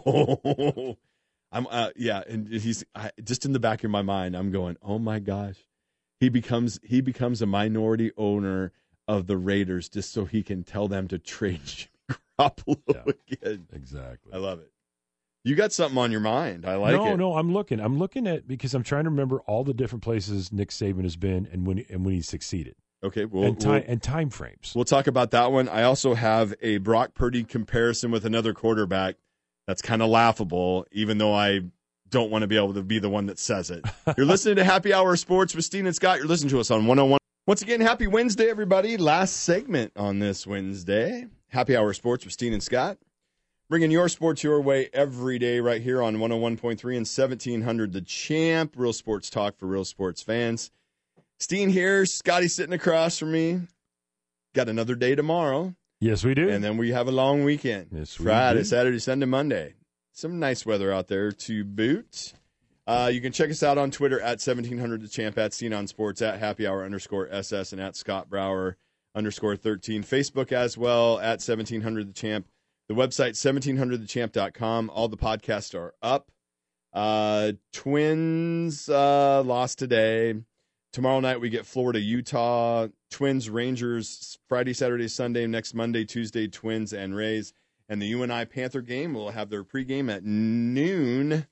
go. I'm uh, yeah, and he's I, just in the back of my mind. I'm going, oh my gosh, he becomes he becomes a minority owner of the Raiders just so he can tell them to trade Jimmy Garoppolo Yeah, again. Exactly. I love it. You got something on your mind. I like no, it. No, no, I'm looking. I'm looking at because I'm trying to remember all the different places Nick Saban has been and when and when he succeeded. Okay, well, and time we'll, and time frames. We'll talk about that one. I also have a Brock Purdy comparison with another quarterback that's kind of laughable, even though I don't want to be able to be the one that says it. You're listening to Happy Hour Sports with Steen and Scott. You're listening to us on one oh one. Once again, happy Wednesday, everybody. Last segment on this Wednesday. Happy Hour Sports with Steen and Scott. Bringing your sports your way every day right here on one oh one point three and seventeen hundred The Champ. Real sports talk for real sports fans. Steen here. Scotty sitting across from me. Got another day tomorrow. Yes, we do. And then we have a long weekend. Yes, we Friday, do. Saturday, Sunday, Monday. Some nice weather out there to boot. Uh, you can check us out on Twitter at seventeen hundred The Champ, at Seen on Sports, at Happy Hour underscore S S, and at Scott Brower underscore thirteen. Facebook as well, at seventeen hundred The Champ. The website, seventeen hundred the champ dot com. All the podcasts are up. Uh, Twins uh, lost today. Tomorrow night we get Florida, Utah. Twins, Rangers, Friday, Saturday, Sunday. Next Monday, Tuesday, Twins and Rays. And the U N I Panther game will have their pregame at noon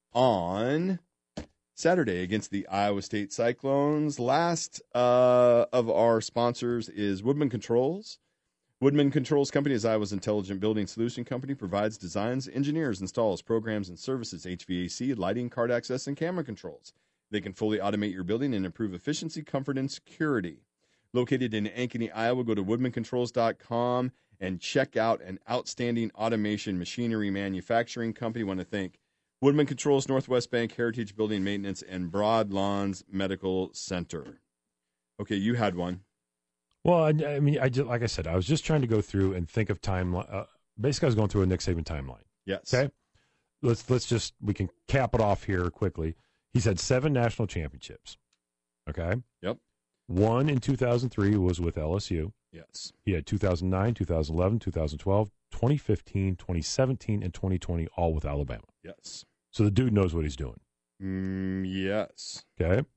on Saturday against the Iowa State Cyclones. Last uh, of our sponsors is Woodman Controls. Woodman Controls Company is Iowa's intelligent building solution company, provides designs, engineers, installs, programs, and services, H V A C, lighting, card access, and camera controls. They can fully automate your building and improve efficiency, comfort, and security. Located in Ankeny, Iowa, go to woodman controls dot com and check out an outstanding automation machinery manufacturing company. I want to thank Woodman Controls, Northwest Bank, Heritage Building Maintenance, and Broad Lawns Medical Center. Okay, you had one. Well, I, I mean, I just, like I said, I was just trying to go through and think of timeline. Uh, basically, I was going through a Nick Saban timeline. Yes. Okay. Let's let's just we can cap it off here quickly. He's had seven national championships. Okay. Yep. One in two thousand three was with L S U. Yes. He had two thousand nine, two thousand eleven, two thousand twelve, twenty fifteen, twenty seventeen, and twenty twenty, all with Alabama. Yes. So the dude knows what he's doing. Mm, yes. Okay.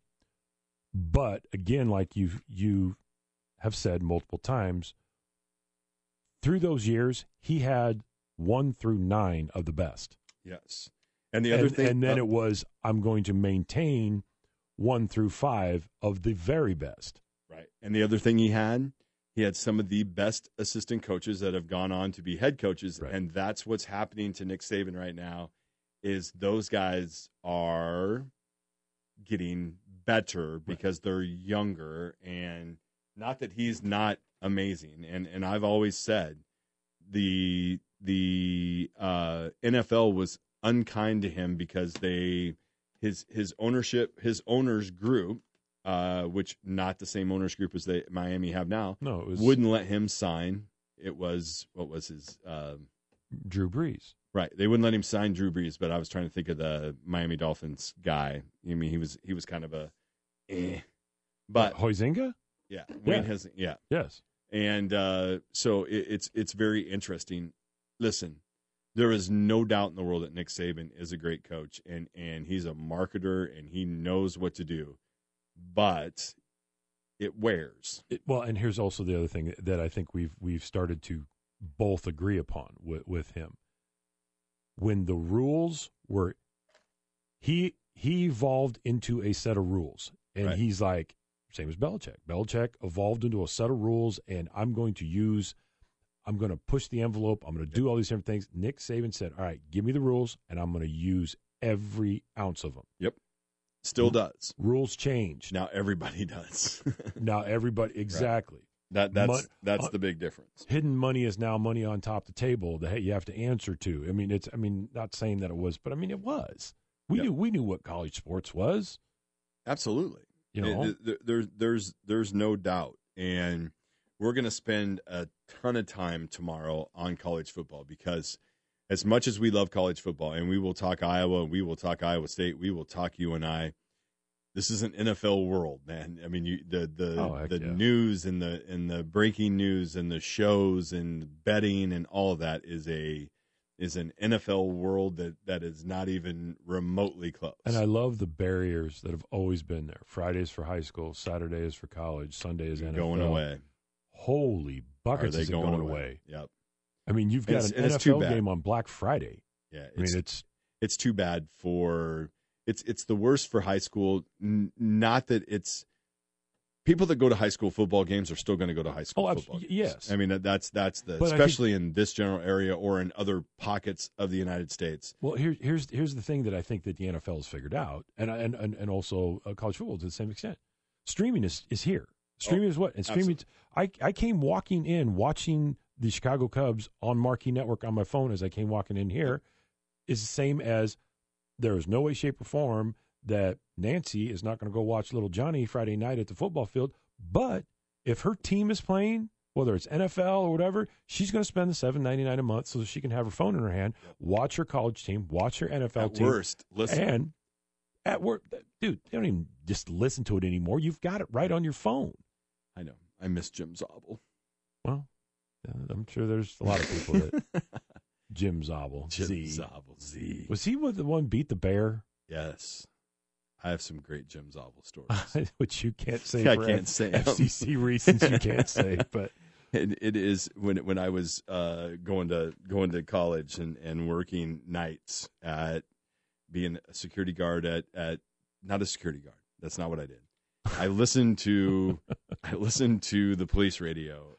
But again, like you you have said multiple times, through those years, he had one through nine of the best. Yes. And the other and, thing, and then uh, it was, I'm going to maintain one through five of the very best. right. And the other thing he had, he had some of the best assistant coaches that have gone on to be head coaches, Right. and that's what's happening to Nick Saban right now. Is those guys are getting better because they're younger, and not that he's not amazing. And and I've always said the the uh, N F L was unkind to him because they his his ownership his owners group, uh, which not the same owners group as they Miami have now, No, it was wouldn't let him sign. It was what was his uh, Drew Brees. right? They wouldn't let him sign Drew Brees, but I was trying to think of the Miami Dolphins guy. I mean, he was he was kind of a, eh. but Huizinga? yeah, Wayne Yeah. has yeah, Yes. and uh, so it, it's it's very interesting. Listen, there is no doubt in the world that Nick Saban is a great coach, and and he's a marketer, and he knows what to do, but it wears. It, well, and here's also the other thing that I think we've we've started to both agree upon with, with him. When the rules were, he he evolved into a set of rules, and Right. he's like, same as Belichick. Belichick evolved into a set of rules, and I'm going to use, I'm going to push the envelope. I'm going to do all these different things. Nick Saban said, all right, give me the rules, and I'm going to use every ounce of them. Still does. Rules change. Now everybody does. Now everybody, exactly. that that's Mon- that's uh, the big difference. Hidden money is now money on top of the table that you have to answer to. I mean, it's. I mean, not saying that it was, but I mean, it was. We Yep. knew. We knew what college sports was. Absolutely. You know. It- it- there's there's there's no doubt, and we're going to spend a ton of time tomorrow on college football because as much as we love college football, and we will talk Iowa, we will talk Iowa State, we will talk U N I. This is an N F L world, man. I mean, you, the the Oh, heck the yeah. news and the and the breaking news and the shows and betting and all of that is a is an N F L world that, that is not even remotely close. And I love the barriers that have always been there. Fridays for high school, Saturdays for college, Sunday is N F L. going away. Holy buckets! Are they Is it going, going away? away? Yep. I mean, you've And got it's- an and it's N F too L bad. game on Black Friday. Yeah. I It's, mean, it's it's too bad for it's it's the worst for high school. N- not that it's people that go to high school football games are still going to go to high school Oh, abs- football games. yes. I mean that- that's that's the But I think- especially in this general area or in other pockets of the United States. well. Here, here's here's the thing that I think that the N F L has figured out, and and and, and also uh, college football to the same extent. Streaming is is here. Streaming Oh, is what, and streaming. I I came walking in watching the Chicago Cubs on Marquee Network on my phone as I came walking in here. Is the same as there is no way, shape, or form that Nancy is not going to go watch little Johnny Friday night at the football field. But if her team is playing, whether it's N F L or whatever, she's going to spend the seven ninety nine a month so that she can have her phone in her hand, watch her college team, watch her N F L At team, worst, listen. and at work, dude, they don't even just listen to it anymore. You've got it right on your phone. I know. I miss Jim Zabel. Well, uh, I'm sure there's a lot of people that Jim Zabel, Jim Z. Zabel Z. Was he with the one beat the bear? Yes. I have some great Jim Zabel stories. Which you can't say I for can't F- say F C C reasons. You can't say, but And it is when when I was uh, going to going to college and, and working nights at being a security guard at, at not a security guard. That's not what I did. I listened to I listened to the police radio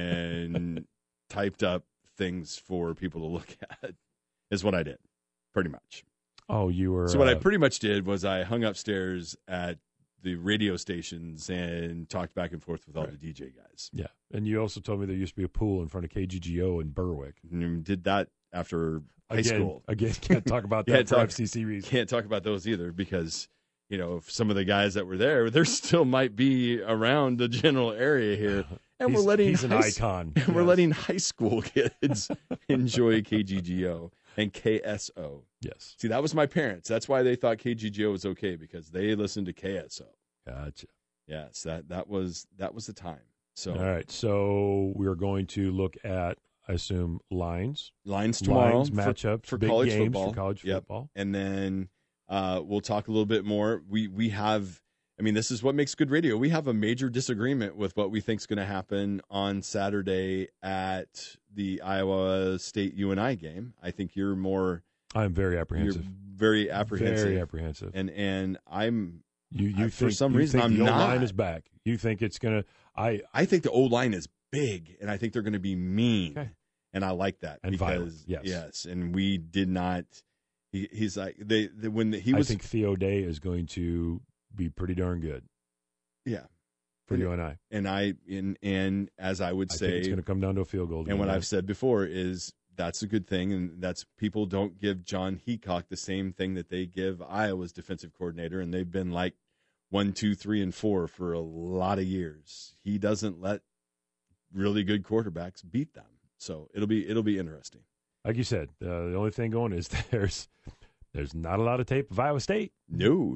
and typed up things for people to look at. Is what I did, pretty much. oh, you were. So what I uh, pretty much did was I hung upstairs at the radio stations and talked back and forth with all Right. the D J guys. yeah, and you also told me there used to be a pool in front of K G G O in Berwick. And did that after high Again, school. again, can't talk about Yeah, that for talk- F C C reasons. Can't talk about those either because, you know, if some of the guys that were there, there still might be around the general area here. And He's- we're letting he's an high s- icon. And we're Yes. letting high school kids enjoy K G G O and K S O. Yes, See, that was my parents. That's why they thought K G G O was okay because they listened to K S O. gotcha. Yes, that that was that was the time. So All right, so we are going to look at, I assume, lines, lines tomorrow lines, for- matchups, for big college games football. for college Yep. football. and then uh, we'll talk a little bit more. We we have I mean, this is what makes good radio. We have a major disagreement with what we think is going to happen on Saturday at the Iowa State U N I game. I think you're more. I'm very apprehensive. You're very apprehensive. Very apprehensive. And and I'm. You you I, think, for some you reason think I'm the not. line is back. You think it's gonna. I I think the old line is big, and I think they're going to be mean, okay. and I like that and because violent. Yes, yes, and we did not. He, he's like they, they when the, he was. I think Theo Day is going to be pretty darn good. Yeah, for and, you and I. And I and and as I would I say, think it's going to come down to a field goal. And what right? I've said before is that's a good thing, and that's people don't give John Heacock the same thing that they give Iowa's defensive coordinator, and they've been like one, two, three, and four for a lot of years. He doesn't let really good quarterbacks beat them, so it'll be it'll be interesting. Like you said, uh, the only thing going is there's there's not a lot of tape of Iowa State. No,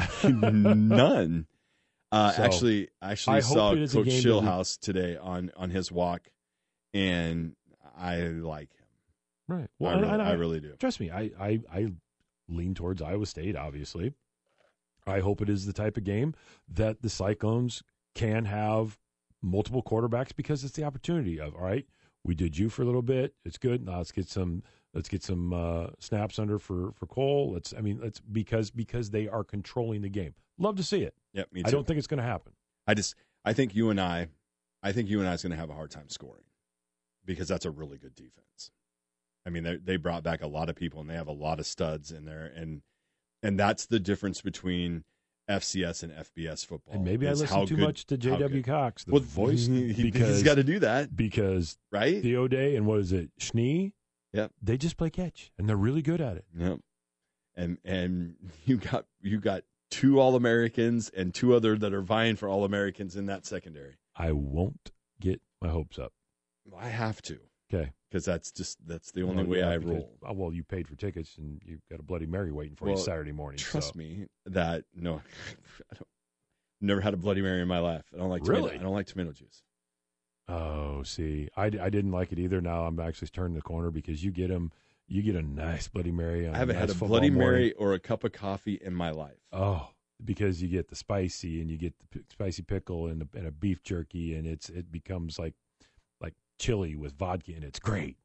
none. Uh, so, actually, actually I saw hope it is a Coach game Schillhouse today on, on his walk, and I like him. Right. Well, I, really, I, I really do. Trust me, I, I, I lean towards Iowa State, obviously. I hope it is the type of game that the Cyclones can have multiple quarterbacks because it's the opportunity of, all right, we did you for a little bit. It's good. Now let's get some let's get some uh, snaps under for, for Cole. Let's I mean, let's because because they are controlling the game. Love to see it. Yep, me too. I don't think it's going to happen. I just I think you and I I think you and I is going to have a hard time scoring because that's a really good defense. I mean, they they brought back a lot of people and they have a lot of studs in there, and and that's the difference between F C S and F B S football. And maybe I listen too good, much to J W Cox, the well, voice. He, because, he's got to do that, because right? Theo Day and what is it, Schnee? Yep. They just play catch, and they're really good at it. Yep. And and you got you got two All-Americans and two other that are vying for All-Americans in that secondary. I won't get my hopes up. I have to. Okay. Because that's just that's the only well, way yeah, I because, roll. Well, you paid for tickets and you've got a Bloody Mary waiting for well, you Saturday morning. Trust so. me that no, I don't, never had a Bloody Mary in my life. I don't like really. Tomato, I don't like tomato juice. Oh, see, I, I didn't like it either. Now I'm actually turning the corner because you get them, you get a nice Bloody Mary. On I haven't a nice had a Bloody morning. Mary or a cup of coffee in my life. Oh, because you get the spicy and you get the p- spicy pickle and, the, and a beef jerky, and it's it becomes like like chili with vodka, and it's great.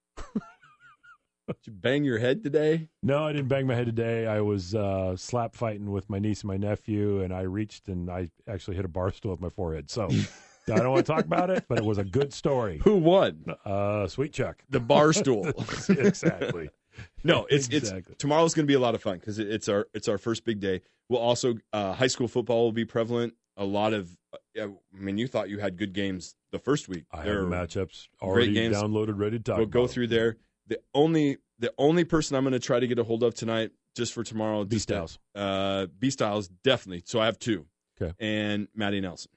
Did you bang your head today? No, I didn't bang my head today. I was uh, slap fighting with my niece and my nephew, and I reached and I actually hit a bar stool with my forehead. So I don't want to talk about it, but it was a good story. Who won? Uh, Sweet Chuck. The bar stool. Exactly. No, it's exactly. it's tomorrow's going to be a lot of fun because it's our it's our first big day. We'll also uh, high school football will be prevalent. A lot of, uh, I mean, you thought you had good games the first week. I there have the matchups already games. downloaded, ready to talk. We'll about go them. through there. The only the only person I'm going to try to get a hold of tonight, just for tomorrow, B just Styles. Uh, B Styles, definitely. So I have two. Okay. And Matty Nelson.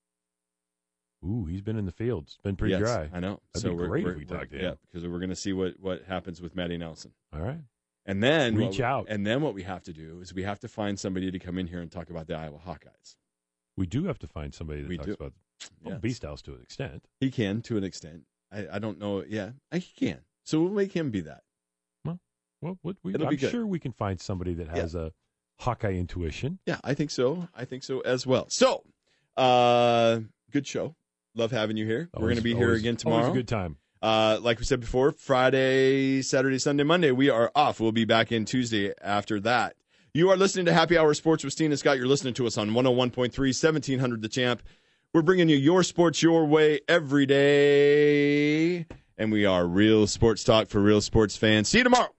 Ooh, he's been in the field. It's been pretty yes, dry. I know. That'd so be we're, great we're, if we we're- talked to him. Yeah, because we're going to see what, what happens with Matty Nelson. All right. And then Reach what, out. And then what we have to do is we have to find somebody to come in here and talk about the Iowa Hawkeyes. We do have to find somebody that We talks do. about well, Yes. B Styles to an extent. He can to an extent. I, I don't know. Yeah, I, he can. So we'll make him be that. Well, what we, It'll I'm be good. sure we can find somebody that has a Hawkeye intuition. Yeah, I think so. I think so as well. So, uh, good show. Love having you here. We're going Always- to be here always- again tomorrow. Always a good time. Uh, like we said before, Friday, Saturday, Sunday, Monday, we are off. We'll be back in Tuesday after that. You are listening to Happy Hour Sports with Steen and Scott. You're listening to us on one oh one point three, seventeen hundred The Champ. We're bringing you your sports your way every day. And we are real sports talk for real sports fans. See you tomorrow.